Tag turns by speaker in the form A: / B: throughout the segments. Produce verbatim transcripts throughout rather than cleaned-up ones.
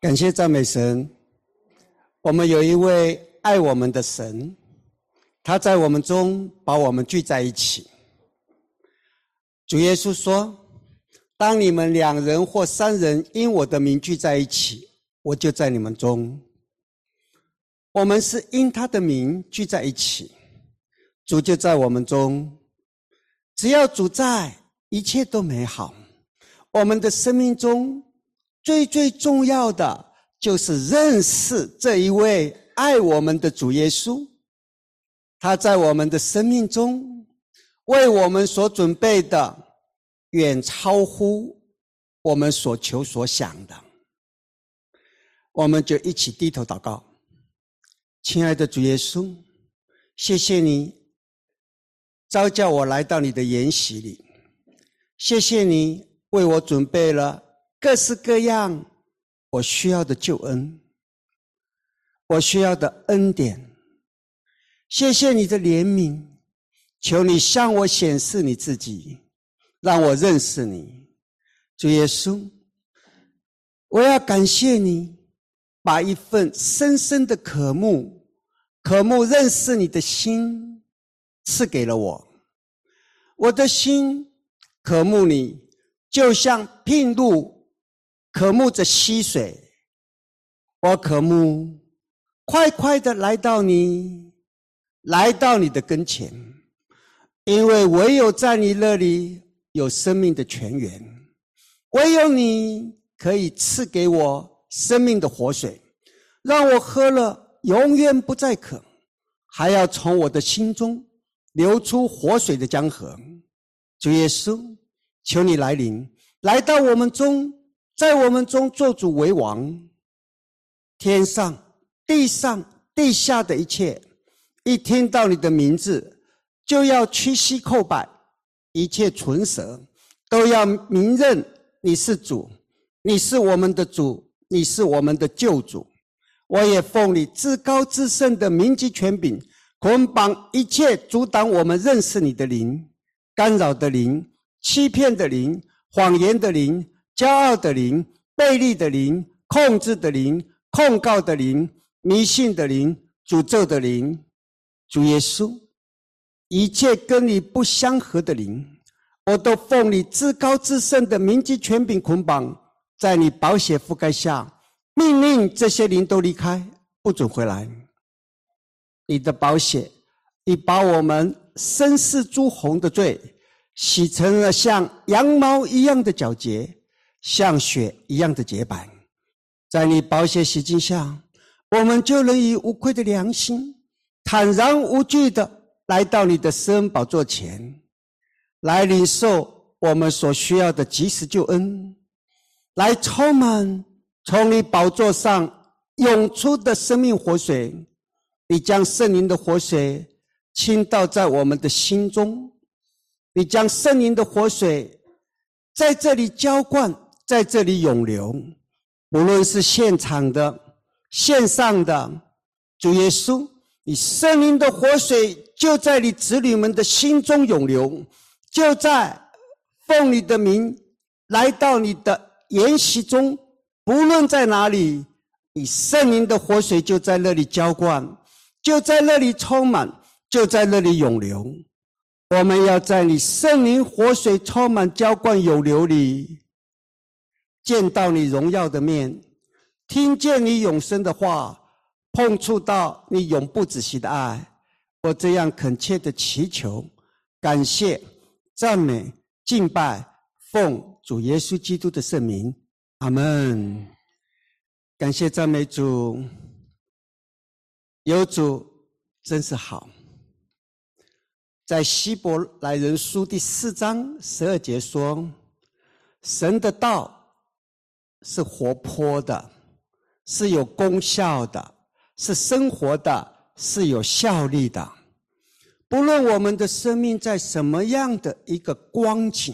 A: 感谢赞美神，我们有一位爱我们的神，他在我们中把我们聚在一起。主耶稣说，当你们两人或三人因我的名聚在一起，我就在你们中。我们是因他的名聚在一起，主就在我们中。只要主在，一切都美好。我们的生命中最最重要的就是认识这一位爱我们的主耶稣，他在我们的生命中为我们所准备的远超乎我们所求所想的。我们就一起低头祷告。亲爱的主耶稣，谢谢你召叫我来到你的筵席里，谢谢你为我准备了各式各样我需要的救恩，我需要的恩典。谢谢你的怜悯，求你向我显示你自己，让我认识你。主耶稣，我要感谢你把一份深深的渴慕渴慕认识你的心赐给了我。我的心渴慕你，就像筚路渴慕着溪水。我渴慕快快的来到你，来到你的跟前，因为唯有在你那里有生命的泉源，唯有你可以赐给我生命的活水，让我喝了永远不再渴，还要从我的心中流出活水的江河。主耶稣，求你来临，来到我们中，在我们中做主为王。天上地上地下的一切，一听到你的名字就要屈膝叩拜，一切唇舌都要明认你是主，你是我们的主，你是我们的救主。我也奉你至高至圣的名及权柄，捆绑一切阻挡我们认识你的灵，干扰的灵，欺骗的灵，谎言的灵，骄傲的灵，悖逆的灵，控制的灵，控告的灵，迷信的灵，诅咒的灵。主耶稣，一切跟你不相合的灵，我都奉你至高至圣的名及权柄捆绑，在你宝血覆盖下，命令这些灵都离开，不准回来。你的宝血已把我们身世诸红的罪洗成了像羊毛一样的皎洁，像雪一样的洁白。在你宝血洗净下，我们就能以无愧的良心，坦然无惧的来到你的施恩宝座前，来领受我们所需要的及时救恩，来充满从你宝座上涌出的生命活水。你将圣灵的活水倾倒在我们的心中，你将圣灵的活水在这里浇灌，在这里涌流。无论是现场的线上的，主耶稣，你圣灵的活水就在你子女们的心中涌流，就在奉你的名来到你的筵席中，不论在哪里，你圣灵的活水就在那里浇灌，就在那里充满，就在那里涌流。我们要在你圣灵活水充满浇灌涌流里，见到你荣耀的面，听见你永生的话，碰触到你永不止息的爱。我这样恳切的祈求，感谢赞美敬拜，奉主耶稣基督的圣名，阿们。感谢赞美主，有主真是好。在希伯来人书第四章十二节说，神的道是活泼的，是有功效的，是生活的，是有效力的。不论我们的生命在什么样的一个光景，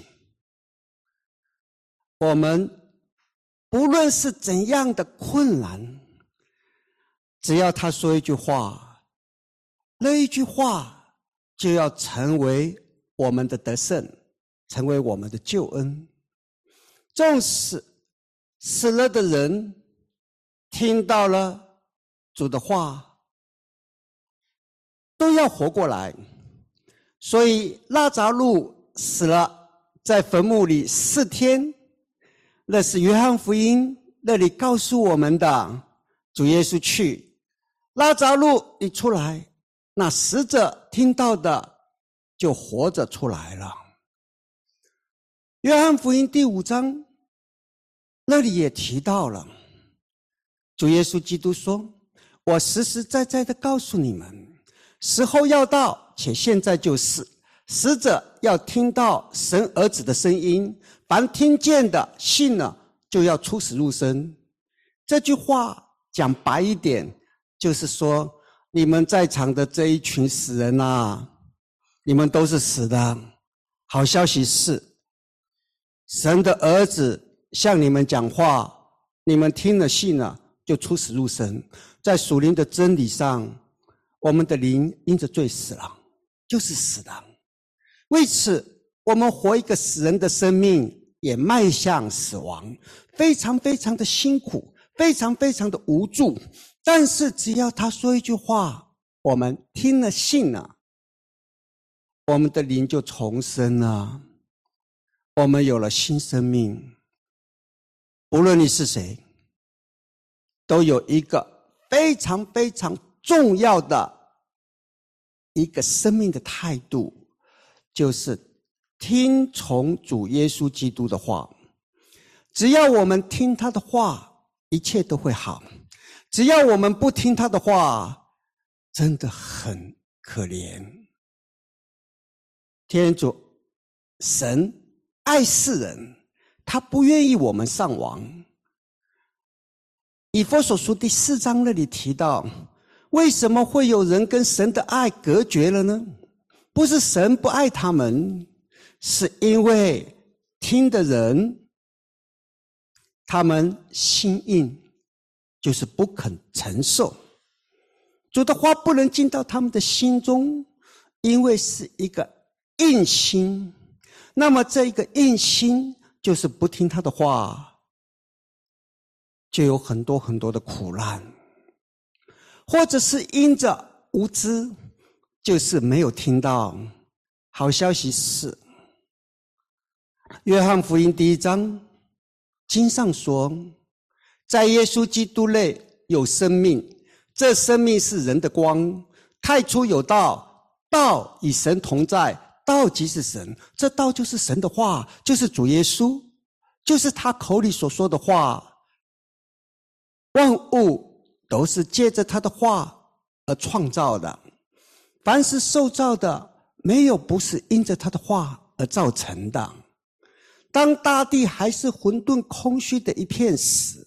A: 我们不论是怎样的困难，只要他说一句话，那一句话就要成为我们的得胜，成为我们的救恩。纵使死了的人听到了主的话，都要活过来。所以拉匝路死了，在坟墓里四天，那是约翰福音那里告诉我们的。主耶稣去，拉匝路一出来，那死者听到的就活着出来了。约翰福音第五章那里也提到了，主耶稣基督说，我实实在在的告诉你们，时候要到，且现在就是，死者要听到神儿子的声音，凡听见的信了，就要出死入生。这句话讲白一点，就是说，你们在场的这一群死人啊，你们都是死的。好消息是，神的儿子向你们讲话，你们听了信了，就出死入生。在属灵的真理上，我们的灵因着罪死了，就是死的。为此，我们活一个死人的生命，也迈向死亡，非常非常的辛苦，非常非常的无助。但是只要他说一句话，我们听了信了，我们的灵就重生了，我们有了新生命。无论你是谁，都有一个非常非常重要的一个生命的态度，就是听从主耶稣基督的话。只要我们听他的话，一切都会好。只要我们不听他的话，真的很可怜。天主神爱世人，他不愿意我们丧亡。以弗所书第四章那里提到，为什么会有人跟神的爱隔绝了呢？不是神不爱他们，是因为听的人他们心硬，就是不肯承受。主的话不能进到他们的心中，因为是一个硬心。那么这一个硬心就是不听他的话，就有很多很多的苦难。或者是因着无知，就是没有听到。好消息是，约翰福音第一章经上说，在耶稣基督内有生命，这生命是人的光。太初有道，道与神同在，道即是神。这道就是神的话，就是主耶稣，就是他口里所说的话。万物都是借着他的话而创造的，凡是受造的，没有不是因着他的话而造成的。当大地还是混沌空虚的一片时，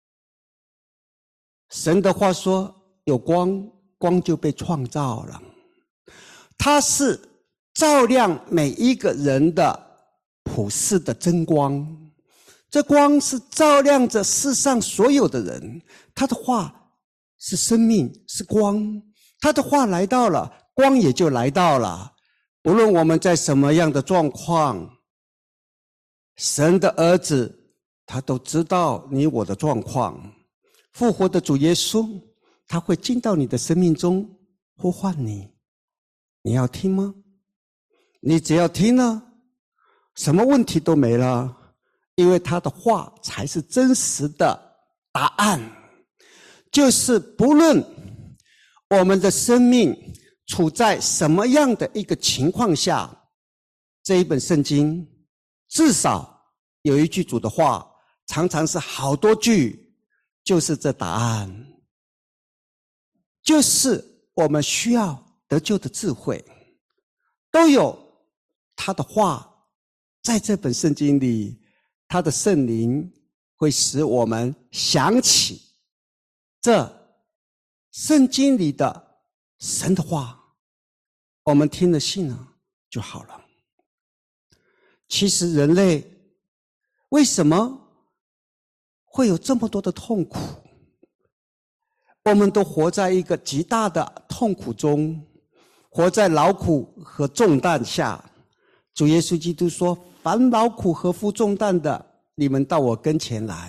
A: 神的话说有光，光就被创造了。它是照亮每一个人的普世的真光，这光是照亮着世上所有的人。他的话是生命，是光，他的话来到了，光也就来到了。无论我们在什么样的状况，神的儿子他都知道你我的状况。复活的主耶稣他会进到你的生命中呼唤你，你要听吗？你只要听了，什么问题都没了，因为他的话才是真实的答案。就是不论我们的生命处在什么样的一个情况下，这一本圣经至少有一句主的话，常常是好多句，就是这答案，就是我们需要得救的智慧，都有他的话在这本圣经里。他的圣灵会使我们想起这圣经里的神的话，我们听了信了就好了。其实人类为什么会有这么多的痛苦？我们都活在一个极大的痛苦中，活在劳苦和重担下。主耶稣基督说，凡劳苦和负重担的，你们到我跟前来，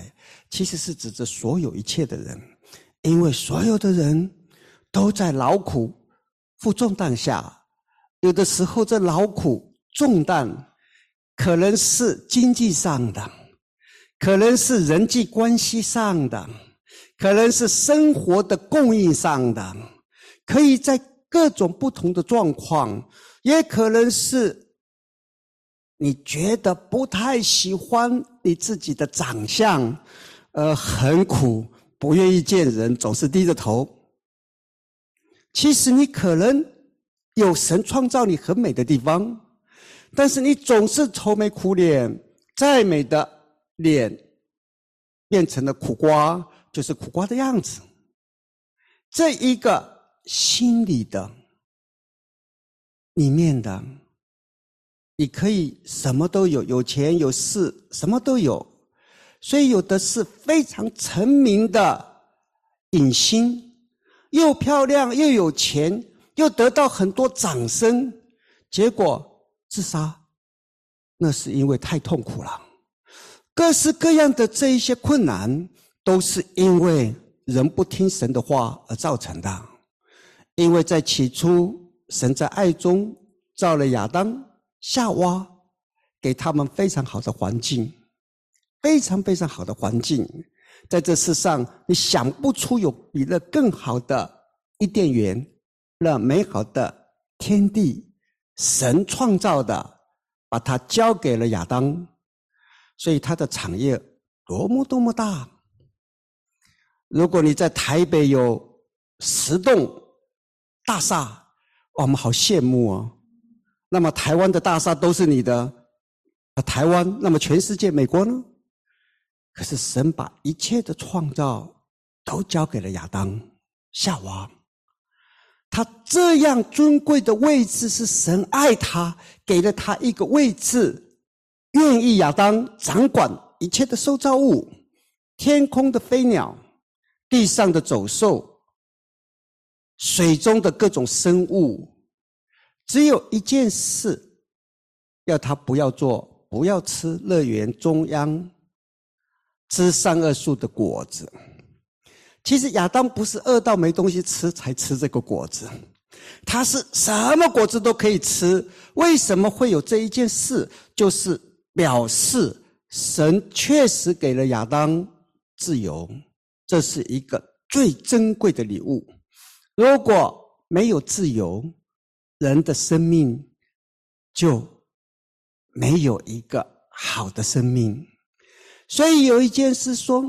A: 其实是指着所有一切的人，因为所有的人都在劳苦负重担下，有的时候这劳苦重担可能是经济上的，可能是人际关系上的，可能是生活的供应上的，可以在各种不同的状况，也可能是你觉得不太喜欢你自己的长相，呃，很苦，不愿意见人，总是低着头。其实你可能有神创造你很美的地方，但是你总是愁眉苦脸，再美的脸变成了苦瓜，就是苦瓜的样子。这一个心里的里面的，你可以什么都有，有钱有势，什么都有，所以有的是非常成名的影星，又漂亮又有钱，又得到很多掌声，结果自杀，那是因为太痛苦了。各式各样的这一些困难，都是因为人不听神的话而造成的。因为在起初，神在爱中造了亚当、夏娃，给他们非常好的环境，非常非常好的环境。在这世上，你想不出有比那更好的伊甸园，那美好的天地，神创造的，把它交给了亚当，所以他的产业多么多么大。如果你在台北有十栋大厦，我们好羡慕哦。那么台湾的大厦都是你的，啊，台湾，那么全世界美国呢？可是神把一切的创造都交给了亚当、夏娃。他这样尊贵的位置是神爱他，给了他一个位置，愿意亚当掌管一切的受造物，天空的飞鸟，地上的走兽，水中的各种生物。只有一件事要他不要做，不要吃乐园中央吃善恶树的果子。其实亚当不是饿到没东西吃才吃这个果子，他是什么果子都可以吃。为什么会有这一件事？就是表示神确实给了亚当自由，这是一个最珍贵的礼物。如果没有自由，人的生命就没有一个好的生命。所以有一件事说，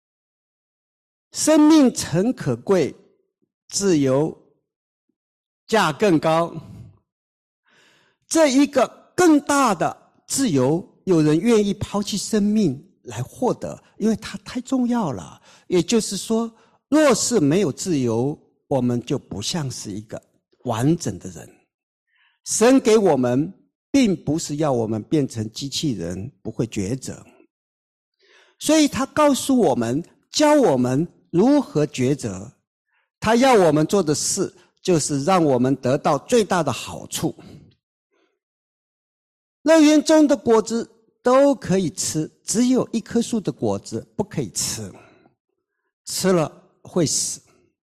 A: 生命诚可贵，自由价更高。这一个更大的自由，有人愿意抛弃生命来获得，因为它太重要了。也就是说，若是没有自由，我们就不像是一个完整的人。神给我们并不是要我们变成机器人，不会抉择，所以他告诉我们，教我们如何抉择。他要我们做的事就是让我们得到最大的好处。乐园中的果子都可以吃，只有一棵树的果子不可以吃，吃了会死。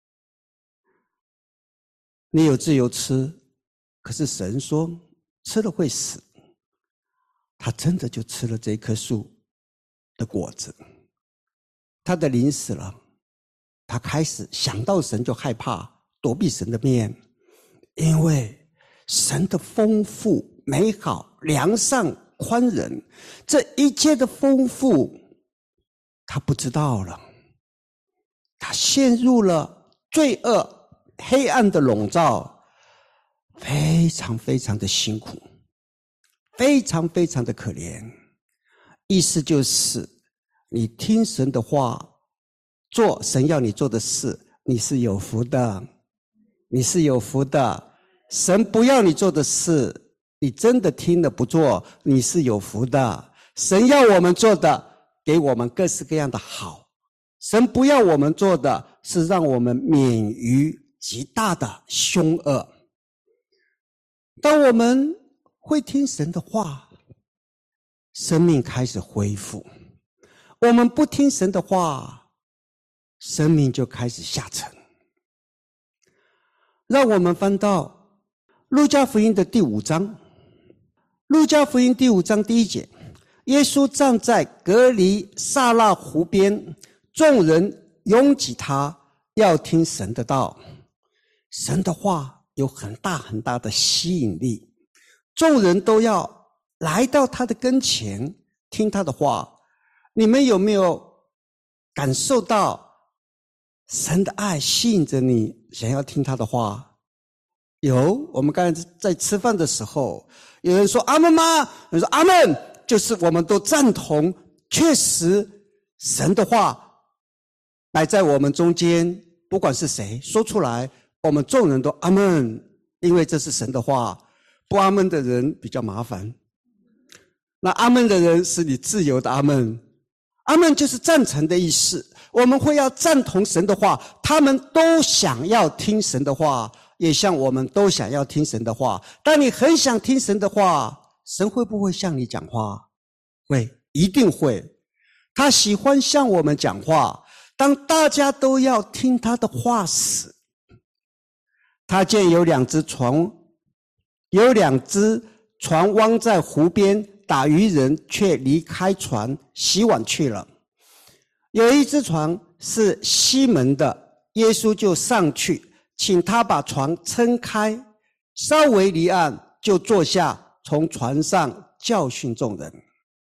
A: 你有自由吃，可是神说吃了会死。他真的就吃了这棵树的果子，他的灵死了，他开始想到神就害怕，躲避神的面，因为神的丰富、美好、良善、宽仁，这一切的丰富他不知道了，他陷入了罪恶黑暗的笼罩，非常非常的辛苦，非常非常的可怜。意思就是你听神的话，做神要你做的事，你是有福的，你是有福的。神不要你做的事，你真的听了不做，你是有福的。神要我们做的，给我们各式各样的好。神不要我们做的，是让我们免于极大的凶恶。当我们会听神的话，生命开始恢复， 我们不听神的话，生命就开始下沉。让我们翻到路加福音的第五章，路加福音第五章第一节，耶稣站在革尼撒勒湖边，众人拥挤他，要听神的道。神的话有很大很大的吸引力，众人都要来到他的跟前听他的话。你们有没有感受到神的爱吸引着你想要听他的话？有，我们刚才在吃饭的时候，有人说阿们吗？有人说阿们，就是我们都赞同，确实神的话摆在我们中间，不管是谁说出来，我们众人都阿们，因为这是神的话。不阿们的人比较麻烦，那阿们的人是你自由的阿们。阿们就是赞成的意思，我们会要赞同神的话，他们都想要听神的话，也像我们都想要听神的话。当你很想听神的话，神会不会向你讲话？会，一定会。他喜欢向我们讲话。当大家都要听他的话时，他见有两只船，有两只船汪在湖边，打渔人却离开船洗碗去了。有一只船是西门的，耶稣就上去，请他把船撑开，稍微离岸，就坐下，从船上教训众人。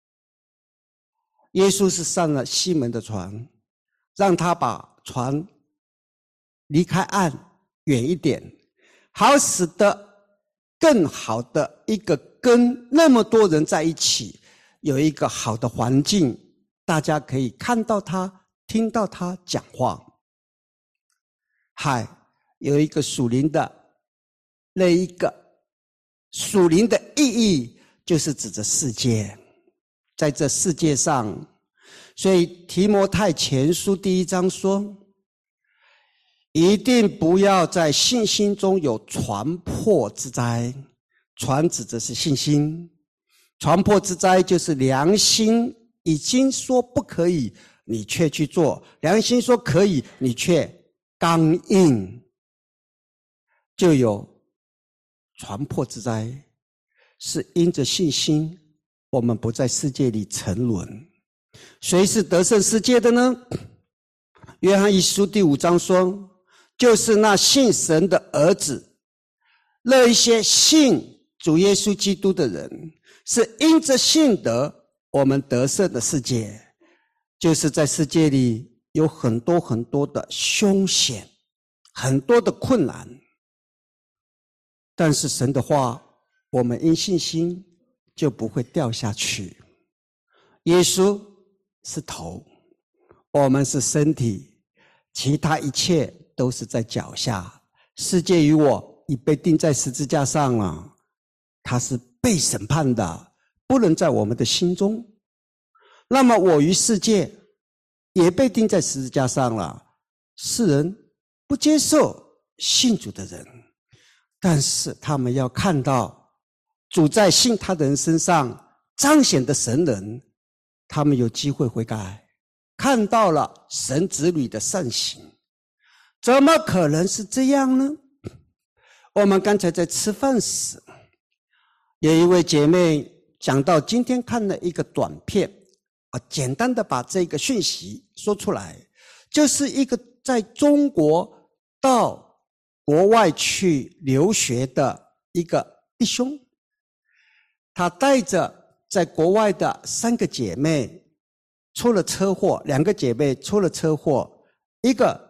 A: 耶稣是上了西门的船，让他把船离开岸远一点，好使得更好的一个跟那么多人在一起，有一个好的环境，大家可以看到他，听到他讲话。海有一个属灵的，那一个属灵的意义，就是指着世界，在这世界上。所以提摩太前书第一章说，一定不要在信心中有传破之灾。传指的是信心，传破之灾就是良心已经说不可以，你却去做；良心说可以，你却刚硬，就有传破之灾。是因着信心，我们不在世界里沉沦。谁是得胜世界的呢？约翰一书第五章说，就是那信神的儿子。那一些信主耶稣基督的人，是因着信德我们得胜的世界。就是在世界里有很多很多的凶险，很多的困难，但是神的话，我们因信心就不会掉下去。耶稣是头，我们是身体，其他一切都是在脚下。世界与我已被钉在十字架上了，他是被审判的，不能在我们的心中。那么我与世界也被钉在十字架上了，世人不接受信主的人，但是他们要看到主在信他的人身上彰显的神人，他们有机会悔改，看到了神子女的善行。怎么可能是这样呢？我们刚才在吃饭时，有一位姐妹讲到今天看了一个短片，啊，简单的把这个讯息说出来，就是一个在中国到国外去留学的一个弟兄，他带着在国外的三个姐妹出了车祸，两个姐妹出了车祸，一个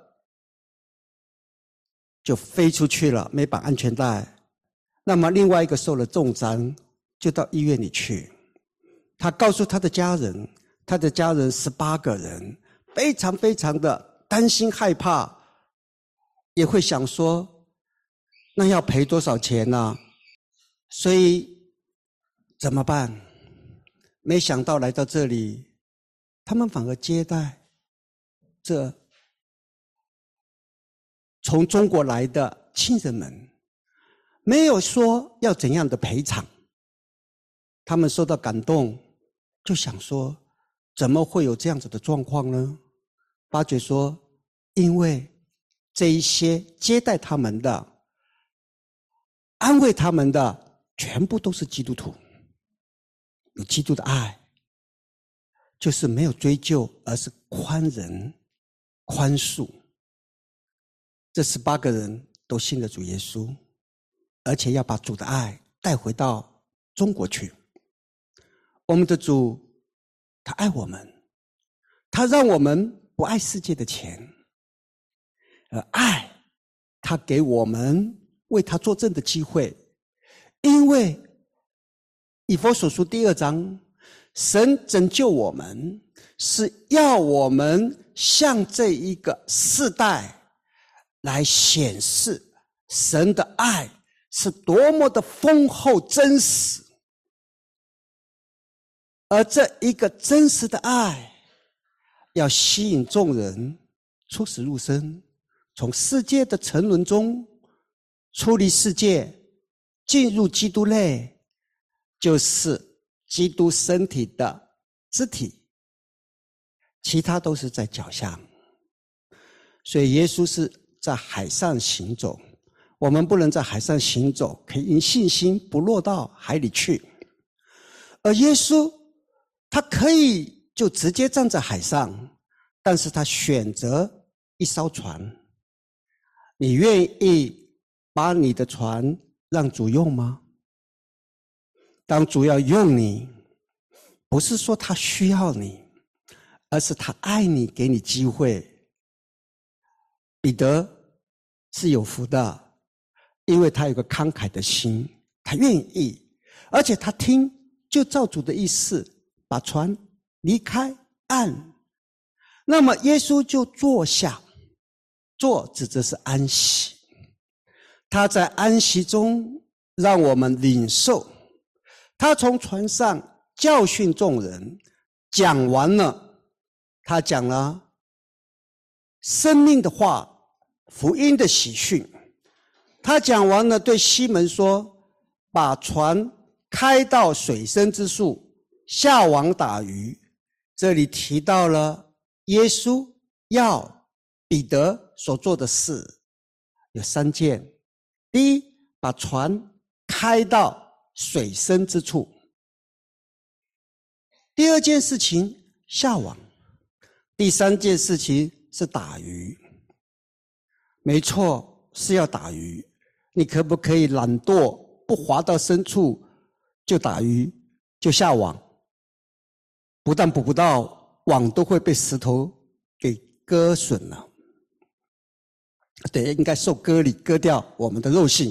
A: 就飞出去了，没绑安全带，那么另外一个受了重伤，就到医院里去。他告诉他的家人，他的家人十八个人，非常非常的担心害怕，也会想说那要赔多少钱呢？所以怎么办？没想到来到这里，他们反而接待这从中国来的亲人们，没有说要怎样的赔偿。他们受到感动，就想说怎么会有这样子的状况呢？八节说，因为这一些接待他们的、安慰他们的，全部都是基督徒，有基督的爱，就是没有追究，而是宽仁、宽恕。这十八个人都信了主耶稣，而且要把主的爱带回到中国去。我们的主，他爱我们，他让我们不爱世界的钱，而爱他给我们为他作证的机会。因为以弗所书第二章，神拯救我们，是要我们向这一个世代来显示神的爱是多么的丰厚真实。而这一个真实的爱要吸引众人出死入生，从世界的沉沦中出离世界，进入基督内，就是基督身体的肢体，其他都是在脚下。所以耶稣是在海上行走，我们不能在海上行走，可以因信心不落到海里去。而耶稣他可以就直接站在海上，但是他选择一艘船。你愿意把你的船让主用吗？当主要用你，不是说他需要你，而是他爱你，给你机会。彼得是有福的，因为他有个慷慨的心，他愿意，而且他听就照主的意思把船离开岸。那么耶稣就坐下，坐指的是安息，他在安息中让我们领受。他从船上教训众人，讲完了，他讲了生命的话，福音的喜讯。他讲完了，对西门说，把船开到水深之处，下网打鱼。这里提到了耶稣要彼得所做的事有三件。第一，把船开到水深之处。第二件事情，下网。第三件事情是打鱼。没错，是要打鱼。你可不可以懒惰，不滑到深处就打鱼，就下网？不但捕不到，网都会被石头给割损了。对，应该受割礼，割掉我们的肉性。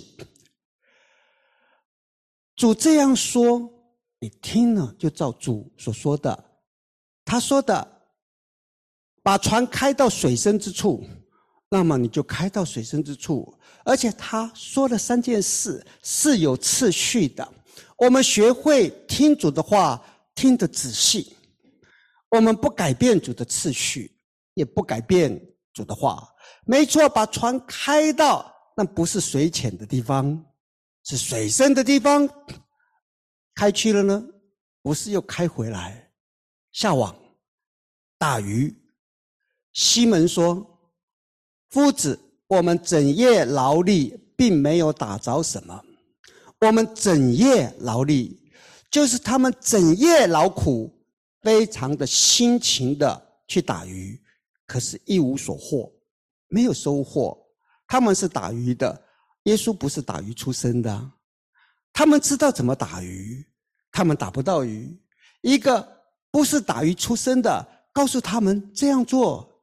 A: 主这样说，你听了就照主所说的。他说的，把船开到水深之处，那么你就开到水深之处。而且他说了三件事是有次序的。我们学会听主的话，听得仔细。我们不改变主的次序，也不改变主的话。没错，把船开到那不是水浅的地方，是水深的地方。开去了呢，不是又开回来，下网打鱼。西门说，夫子，我们整夜劳力，并没有打着什么。我们整夜劳力，就是他们整夜劳苦，非常的辛勤的去打鱼，可是一无所获，没有收获。他们是打鱼的，耶稣不是打鱼出身的。他们知道怎么打鱼，他们打不到鱼。一个不是打鱼出身的，告诉他们这样做。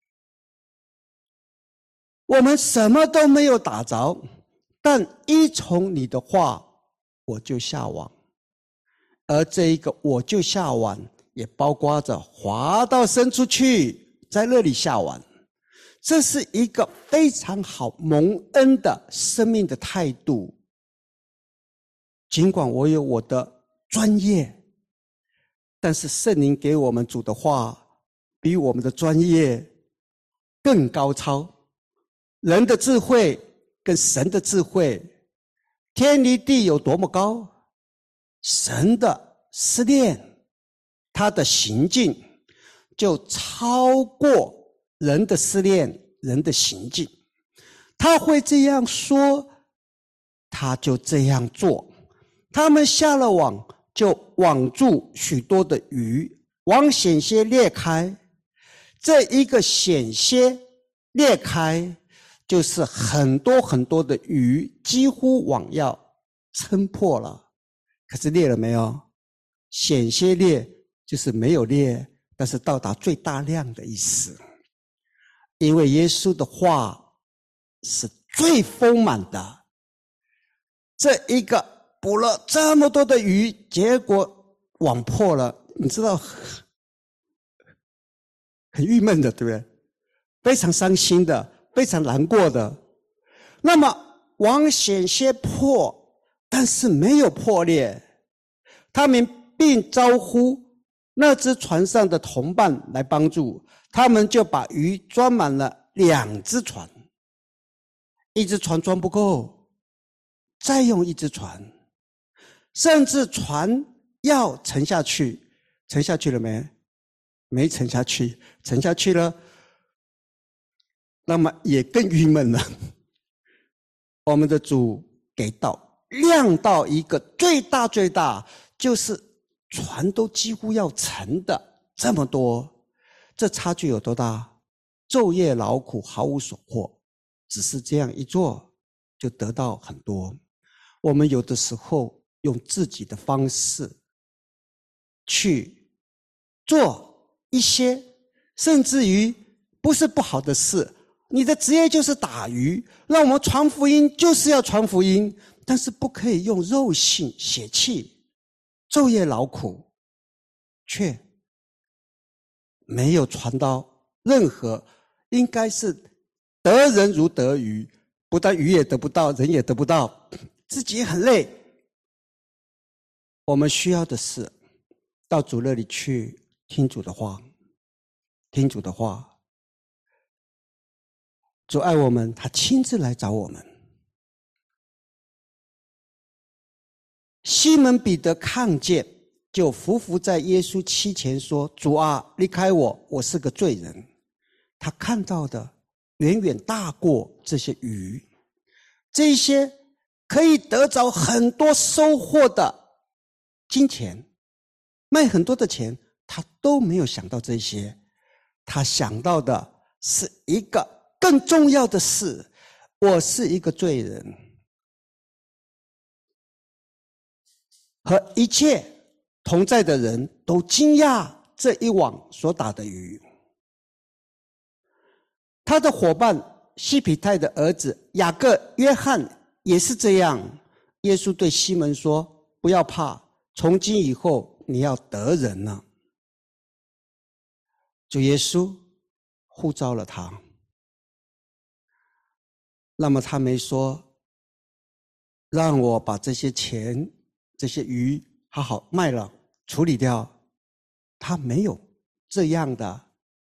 A: 我们什么都没有打着，但依从你的话，我就下网。而这一个我就下网，也包括着滑到深处去，在那里下网。这是一个非常好蒙恩的生命的态度。尽管我有我的专业，但是圣灵给我们主的话，比我们的专业更高超。人的智慧跟神的智慧，天离地有多么高，神的思念，他的行径， 就超过人的思念，人的行径。他会这样说，他就这样做。他们下了网，就网住许多的鱼，网险些裂开。这一个险些裂开，就是很多很多的鱼几乎网要撑破了。可是裂了没有？险些裂就是没有裂，但是到达最大量的意思。因为耶稣的话是最丰满的，这一个捕了这么多的鱼，结果网破了，你知道很郁闷的，对不对？非常伤心的，非常难过的。那么网险些破，但是没有破裂。他们并招呼那只船上的同伴来帮助，他们就把鱼装满了两只船。一只船装不够，再用一只船，甚至船要沉下去，沉下去了没？没沉下去，沉下去了，那么也更郁闷了。我们的主给到量到一个最大最大，就是船都几乎要沉的这么多，这差距有多大？昼夜劳苦毫无所获，只是这样一做就得到很多。我们有的时候用自己的方式去做一些甚至于不是不好的事，你的职业就是打鱼，让我们传福音就是要传福音，但是不可以用肉性血气昼夜劳苦，却没有传到任何，应该是得人如得鱼，不但鱼也得不到，人也得不到，自己很累。我们需要的是到主那里去听主的话，听主的话。主爱我们，他亲自来找我们。西门彼得看见，就伏伏在耶稣膝前说：主啊，离开我，我是个罪人。他看到的远远大过这些鱼，这些可以得着很多收获的金钱，卖很多的钱，他都没有想到这些。他想到的是一个更重要的事，我是一个罪人，和一切同在的人都惊讶这一网所打的鱼。他的伙伴西庇太的儿子雅各、约翰也是这样。耶稣对西门说：不要怕，从今以后你要得人了。主耶稣呼召了他，那么他没说让我把这些钱这些鱼好好卖了处理掉，他没有这样的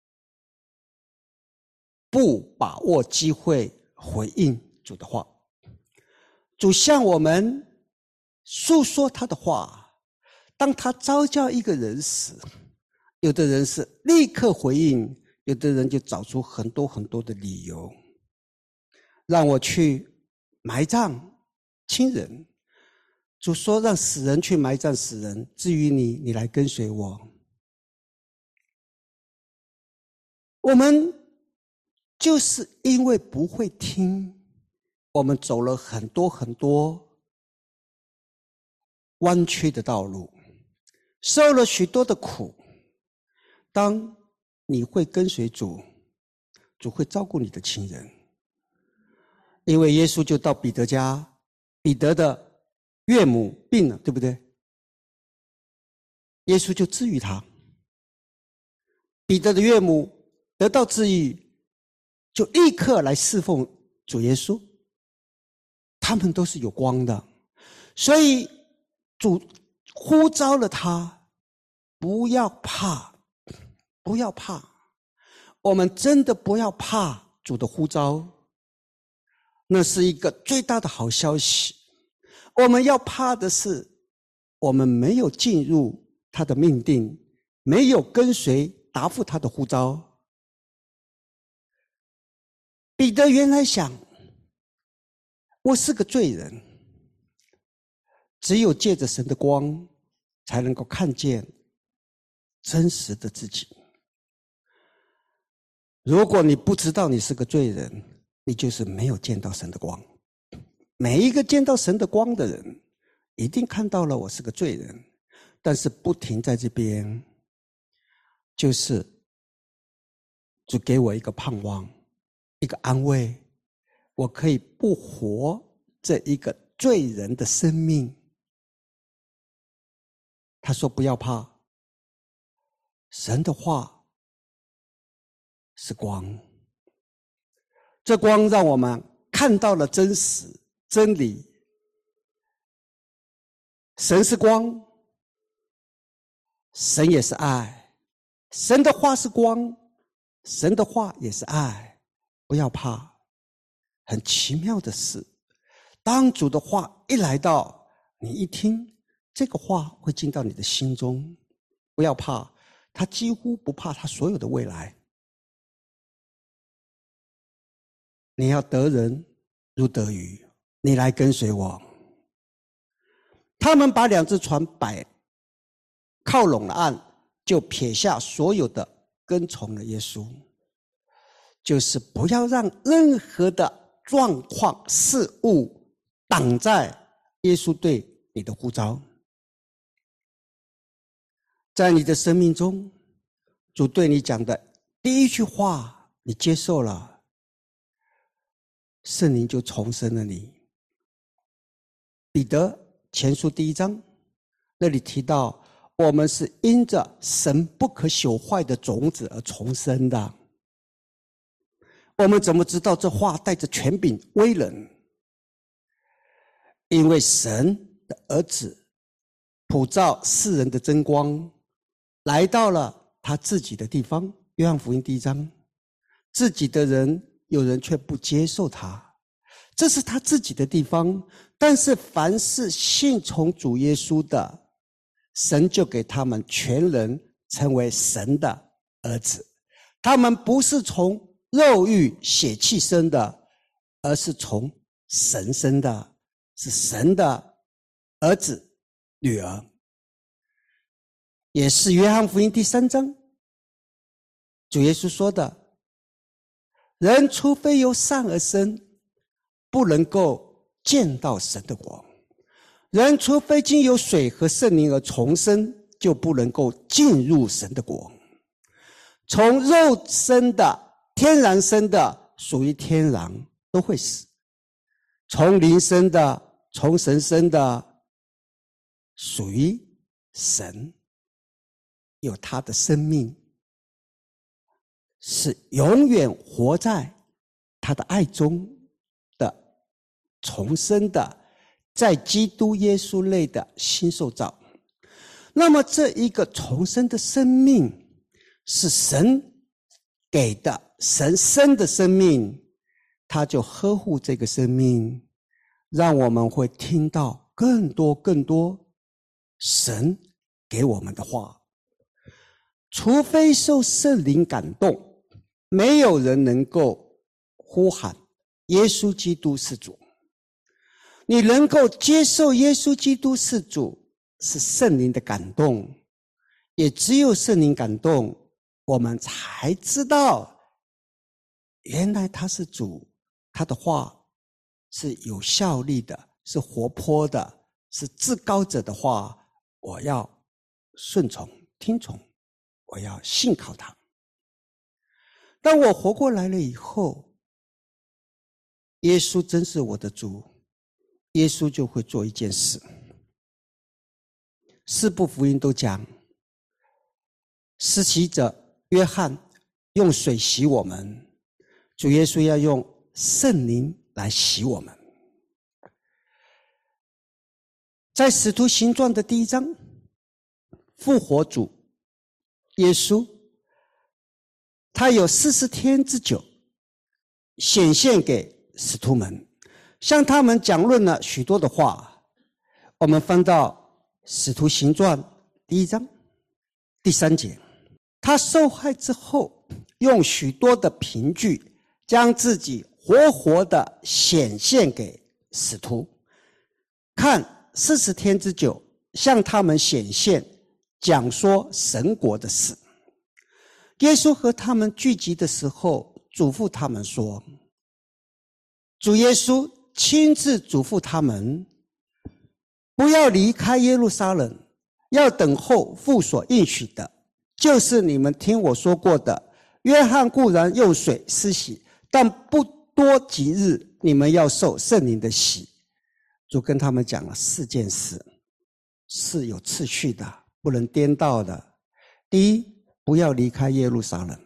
A: 不把握机会回应主的话。主向我们诉说他的话，当他召叫一个人时，有的人是立刻回应，有的人就找出很多很多的理由，让我去埋葬亲人。主说让死人去埋葬死人，至于你，你来跟随我。我们就是因为不会听，我们走了很多很多弯曲的道路，受了许多的苦。当你会跟随主，主会照顾你的亲人。因为耶稣就到彼得家，彼得的岳母病了，对不对？耶稣就治愈他。彼得的岳母得到治愈，就立刻来侍奉主耶稣。他们都是有光的，所以主呼召了他，不要怕，不要怕。我们真的不要怕主的呼召，那是一个最大的好消息。我们要怕的是，我们没有进入他的命定，没有跟随答复他的呼召。彼得原来想，我是个罪人，只有借着神的光才能够看见真实的自己。如果你不知道你是个罪人，你就是没有见到神的光。每一个见到神的光的人，一定看到了我是个罪人，但是不停在这边，就是主给我一个盼望，一个安慰，我可以不活这一个罪人的生命。他说不要怕，神的话是光，这光让我们看到了真实真理。神是光，神也是爱，神的话是光，神的话也是爱。不要怕，很奇妙的是，当主的话一来到，你一听，这个话会进到你的心中。不要怕，他几乎不怕他所有的未来。你要得人如得鱼，你来跟随我。他们把两只船摆靠拢了岸，就撇下所有的跟从了耶稣。就是不要让任何的状况事物挡在耶稣对你的呼召。在你的生命中，主对你讲的第一句话你接受了，圣灵就重生了你。彼得前书第一章那里提到，我们是因着神不可朽坏的种子而重生的。我们怎么知道这话带着权柄威能？因为神的儿子普照世人的真光，来到了他自己的地方。约翰福音第一章，自己的人有人却不接受他，这是他自己的地方。但是凡是信从主耶稣的，神就给他们全人成为神的儿子。他们不是从肉欲血气生的，而是从神生的，是神的儿子女儿。也是约翰福音第三章主耶稣说的，人除非由善而生，不能够见到神的国。人除非经由水和圣灵而重生，就不能够进入神的国。从肉生的天然生的属于天然，都会死；从灵生的，从神生的属于神，有他的生命，是永远活在他的爱中的重生的，在基督耶稣内的新受造。那么这一个重生的生命是神给的，神生的生命，他就呵护这个生命，让我们会听到更多更多神给我们的话。除非受圣灵感动，没有人能够呼喊耶稣基督是主。你能够接受耶稣基督是主，是圣灵的感动，也只有圣灵感动，我们才知道原来他是主，他的话是有效力的，是活泼的，是至高者的话，我要顺从听从，我要信靠他。当我活过来了以后，耶稣真是我的主，耶稣就会做一件事。四部福音都讲，施洗者约翰用水洗我们，主耶稣要用圣灵来洗我们。在使徒行传的第一章，复活主耶稣，他有四十天之久显现给使徒们，向他们讲论了许多的话。我们翻到使徒行传第一章第三节， 他受害之后，用许多的凭据，将自己活活的显现给使徒，看四十天之久，向他们显现，讲说神国的事。耶稣和他们聚集的时候，嘱咐他们说，主耶稣亲自嘱咐他们，不要离开耶路撒冷，要等候父所应许的，就是你们听我说过的，约翰固然用水施洗，但不多几日，你们要受圣灵的洗。主跟他们讲了四件事，是有次序的，不能颠倒的。第一，不要离开耶路撒冷，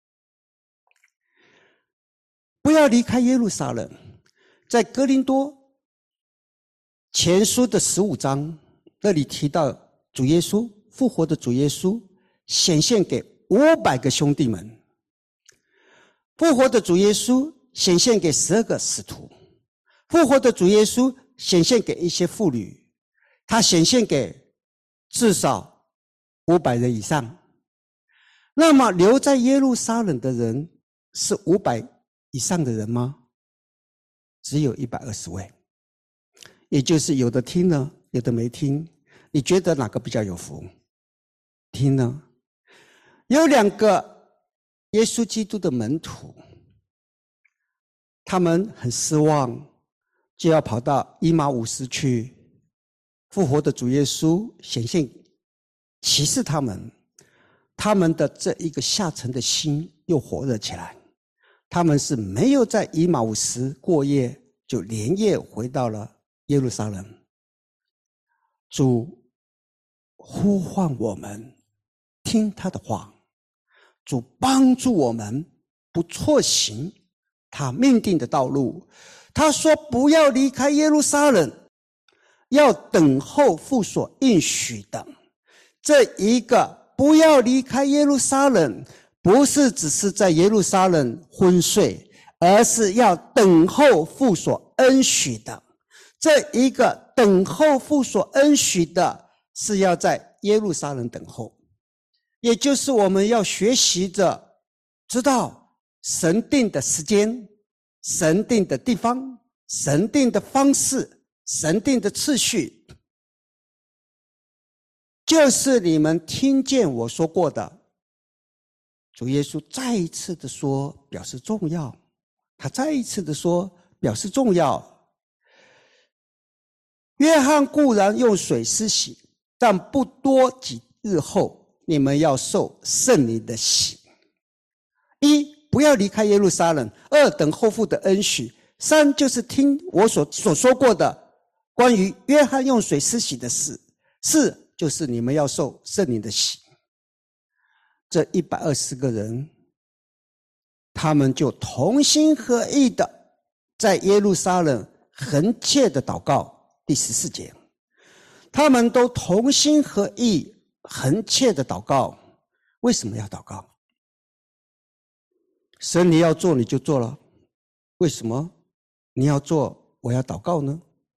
A: 不要离开耶路撒冷。在哥林多前书的十五章，那里提到主耶稣复活的主耶稣显现给五百个兄弟们，复活的主耶稣显现给十二个使徒，复活的主耶稣显现给一些妇女，他显现给至少五百人以上。那么留在耶路撒冷的人是五百以上的人吗？只有一百二十位，也就是有的听了，有的没听。你觉得哪个比较有福？听呢？有两个耶稣基督的门徒，他们很失望，就要跑到以马忤斯去。复活的主耶稣显现启示他们，他们的这一个下沉的心又火热起来。他们是没有在以马忤斯过夜，就连夜回到了耶路撒冷。主呼唤我们听他的话，主帮助我们不错行他命定的道路。他说不要离开耶路撒冷，要等候父所应许的。这一个不要离开耶路撒冷，不是只是在耶路撒冷昏睡，而是要等候父所恩许的。这一个等候父所恩许的，是要在耶路撒冷等候，也就是我们要学习着知道神定的时间、神定的地方、神定的方式、神定的次序，就是你们听见我说过的。主耶稣再一次的说，表示重要。他再一次的说，表示重要。约翰固然用水施洗，但不多几日后，你们要受圣灵的洗。一，不要离开耶路撒冷；二，等候父的恩许；三，就是听我所所说过的关于约翰用水施洗的事；四，就是你们要受圣灵的洗。这一百二十个人，他们就同心合意的在耶路撒冷恒切的祷告。第十四节，他们都同心合意恒切的祷告。为什么要祷告？神你要做你就做了，为什么你要做我要祷告呢？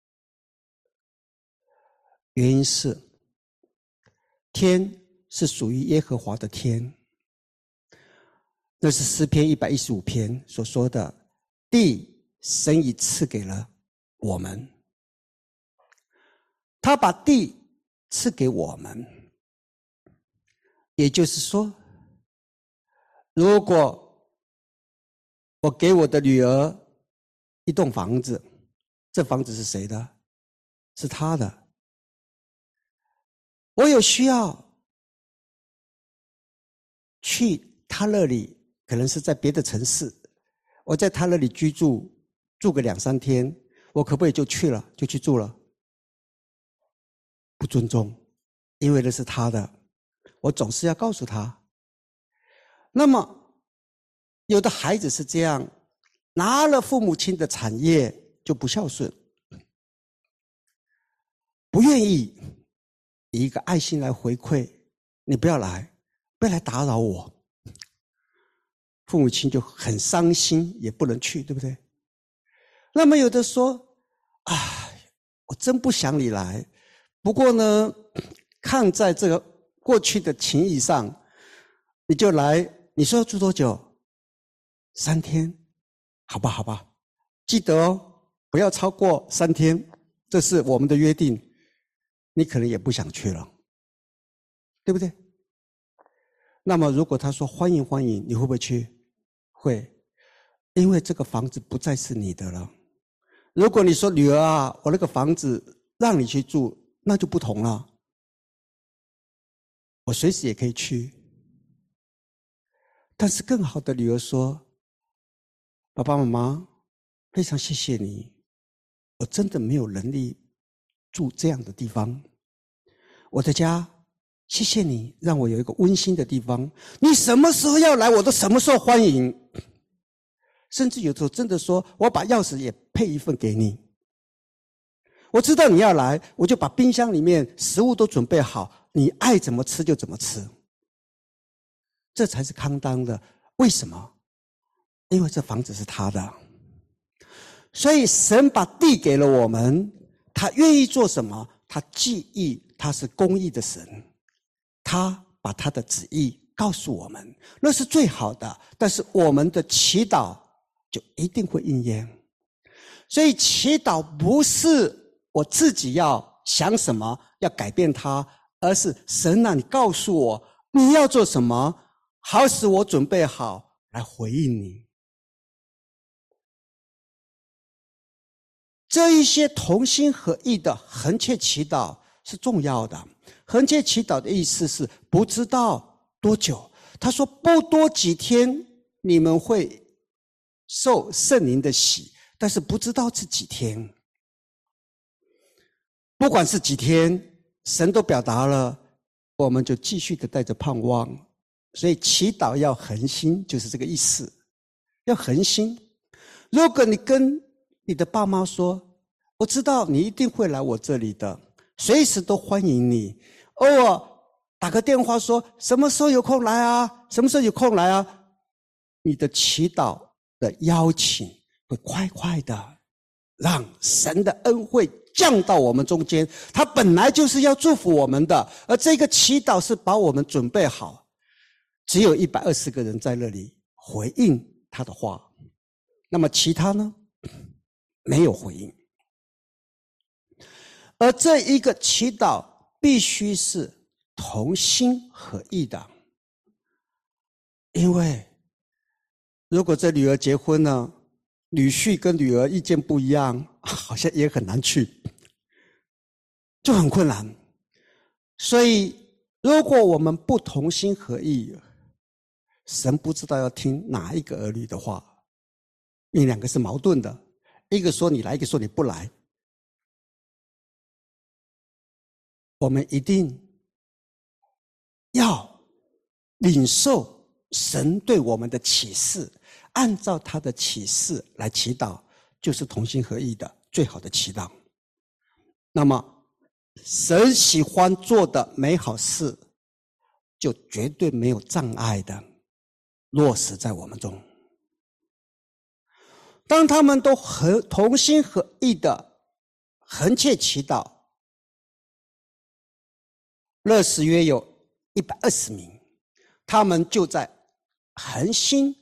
A: 原因是天是属于耶和华的天，那是诗篇一百一十五篇所说的，地神已赐给了我们，他把地赐给我们。也就是说，如果我给我的女儿一栋房子，这房子是谁的？是她的。我有需要去他那里，可能是在别的城市，我在他那里居住，住个两三天，我可不可以就去了，就去住了？不尊重，因为那是他的，我总是要告诉他。那么有的孩子是这样，拿了父母亲的产业就不孝顺，不愿意以一个爱心来回馈，你不要来，不要来打扰我，父母亲就很伤心，也不能去，对不对？那么有的说，啊，我真不想你来，不过呢，看在这个过去的情谊上， 你就来，你说要住多久？三天，好吧，好吧，记得哦，不要超过三天，这是我们的约定。你可能也不想去了，对不对？那么如果他说欢迎欢迎，你会不会去？会，因为这个房子不再是你的了。如果你说女儿啊，我那个房子让你去住，那就不同了。我随时也可以去。但是更好的女儿说，爸爸妈妈，非常谢谢你，我真的没有能力住这样的地方。我的家，谢谢你让我有一个温馨的地方。你什么时候要来，我都什么时候欢迎。甚至有时候真的说，我把钥匙也配一份给你。我知道你要来，我就把冰箱里面食物都准备好，你爱怎么吃就怎么吃。这才是康当的。为什么？因为这房子是他的。所以神把地给了我们，他愿意做什么？他记忆他是公义的神，他把他的旨意告诉我们，那是最好的。但是我们的祈祷就一定会应验。所以祈祷不是我自己要想什么要改变它，而是神啊，你告诉我你要做什么，好使我准备好来回应你。这一些同心合意的恒切祈祷是重要的。恒切祈祷的意思是不知道多久，他说不多几天你们会受圣灵的洗，但是不知道是几天。不管是几天，神都表达了，我们就继续的带着盼望。所以祈祷要恒心，就是这个意思，要恒心。如果你跟你的爸妈说，我知道你一定会来我这里的，随时都欢迎你，偶尔打个电话说什么时候有空来啊，什么时候有空来啊，你的祈祷的邀请会快快的让神的恩惠降到我们中间。他本来就是要祝福我们的，而这个祈祷是把我们准备好。只有一百二十个人在那里回应他的话，那么其他呢？没有回应。而这一个祈祷必须是同心合意的，因为如果这女儿结婚了，女婿跟女儿意见不一样，好像也很难去，就很困难。所以如果我们不同心合意，神不知道要听哪一个儿女的话，因为两个是矛盾的，一个说你来，一个说你不来。我们一定要领受神对我们的启示，按照他的启示来祈祷，就是同心合意的最好的祈祷。那么神喜欢做的美好事，就绝对没有障碍的落实在我们中。当他们都合同心合意的恒切祈祷，那时约有一百二十名，他们就在恒心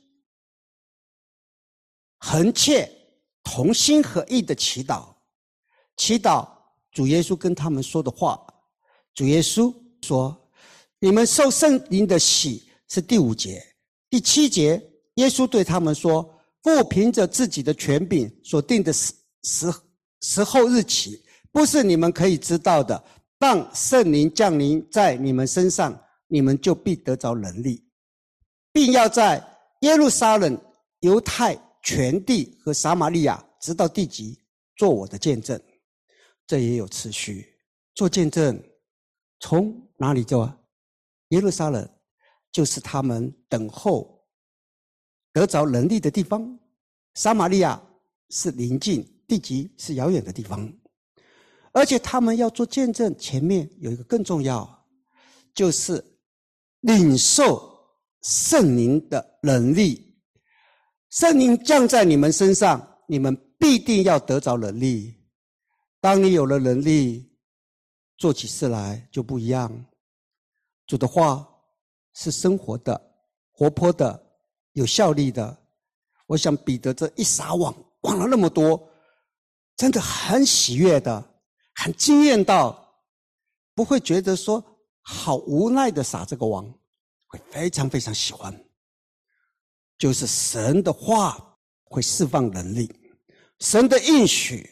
A: 恒切同心合意的祈祷，祈祷主耶稣跟他们说的话。主耶稣说，你们受圣灵的洗，是第五节。第七节，耶稣对他们说，父凭着自己的权柄所定的时时时候日期，不是你们可以知道的。当圣灵降临在你们身上，你们就必得着能力，并要在耶路撒冷、犹太全地和撒玛利亚直到地极做我的见证。这也有次序，做见证从哪里做啊？耶路撒冷就是他们等候得着能力的地方，撒玛利亚是临近，地极是遥远的地方。而且他们要做见证，前面有一个更重要，就是领受圣灵的能力。圣灵降在你们身上，你们必定要得着能力。当你有了能力，做起事来就不一样。主的话是生活的， 活泼的、有效力的。我想彼得这一撒网，网了那么多，真的很喜悦的，很惊艳到，不会觉得说好无奈的撒这个网，会非常非常喜欢。就是神的话会释放能力，神的应许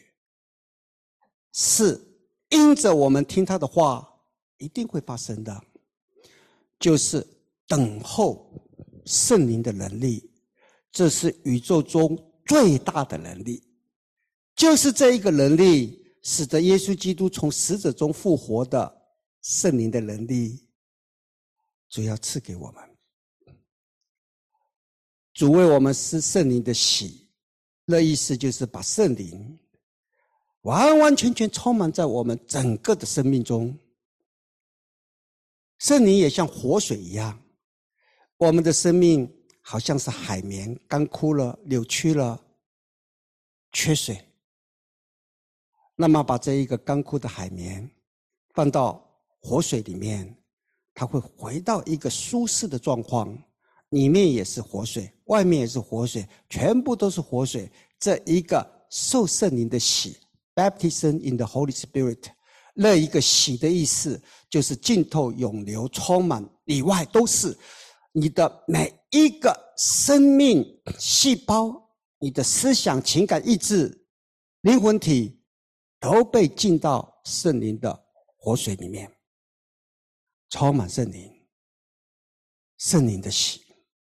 A: 是因着我们听他的话一定会发生的，就是等候圣灵的能力，这是宇宙中最大的能力，就是这一个能力使得耶稣基督从死者中复活的圣灵的能力，主要赐给我们。主为我们施圣灵的洗，那意思就是把圣灵完完全全充满在我们整个的生命中。圣灵也像活水一样，我们的生命好像是海绵，干枯了、扭曲了、缺水。那么把这一个干枯的海绵放到活水里面，它会回到一个舒适的状况，里面也是活水，外面也是活水，全部都是活水。这一个受圣灵的洗 Baptism in the Holy Spirit， 那一个洗的意思就是浸透、涌流、充满，里外都是。你的每一个生命细胞，你的思想、情感、意志、灵魂体都被浸到圣灵的活水里面，充满圣灵，圣灵的洗。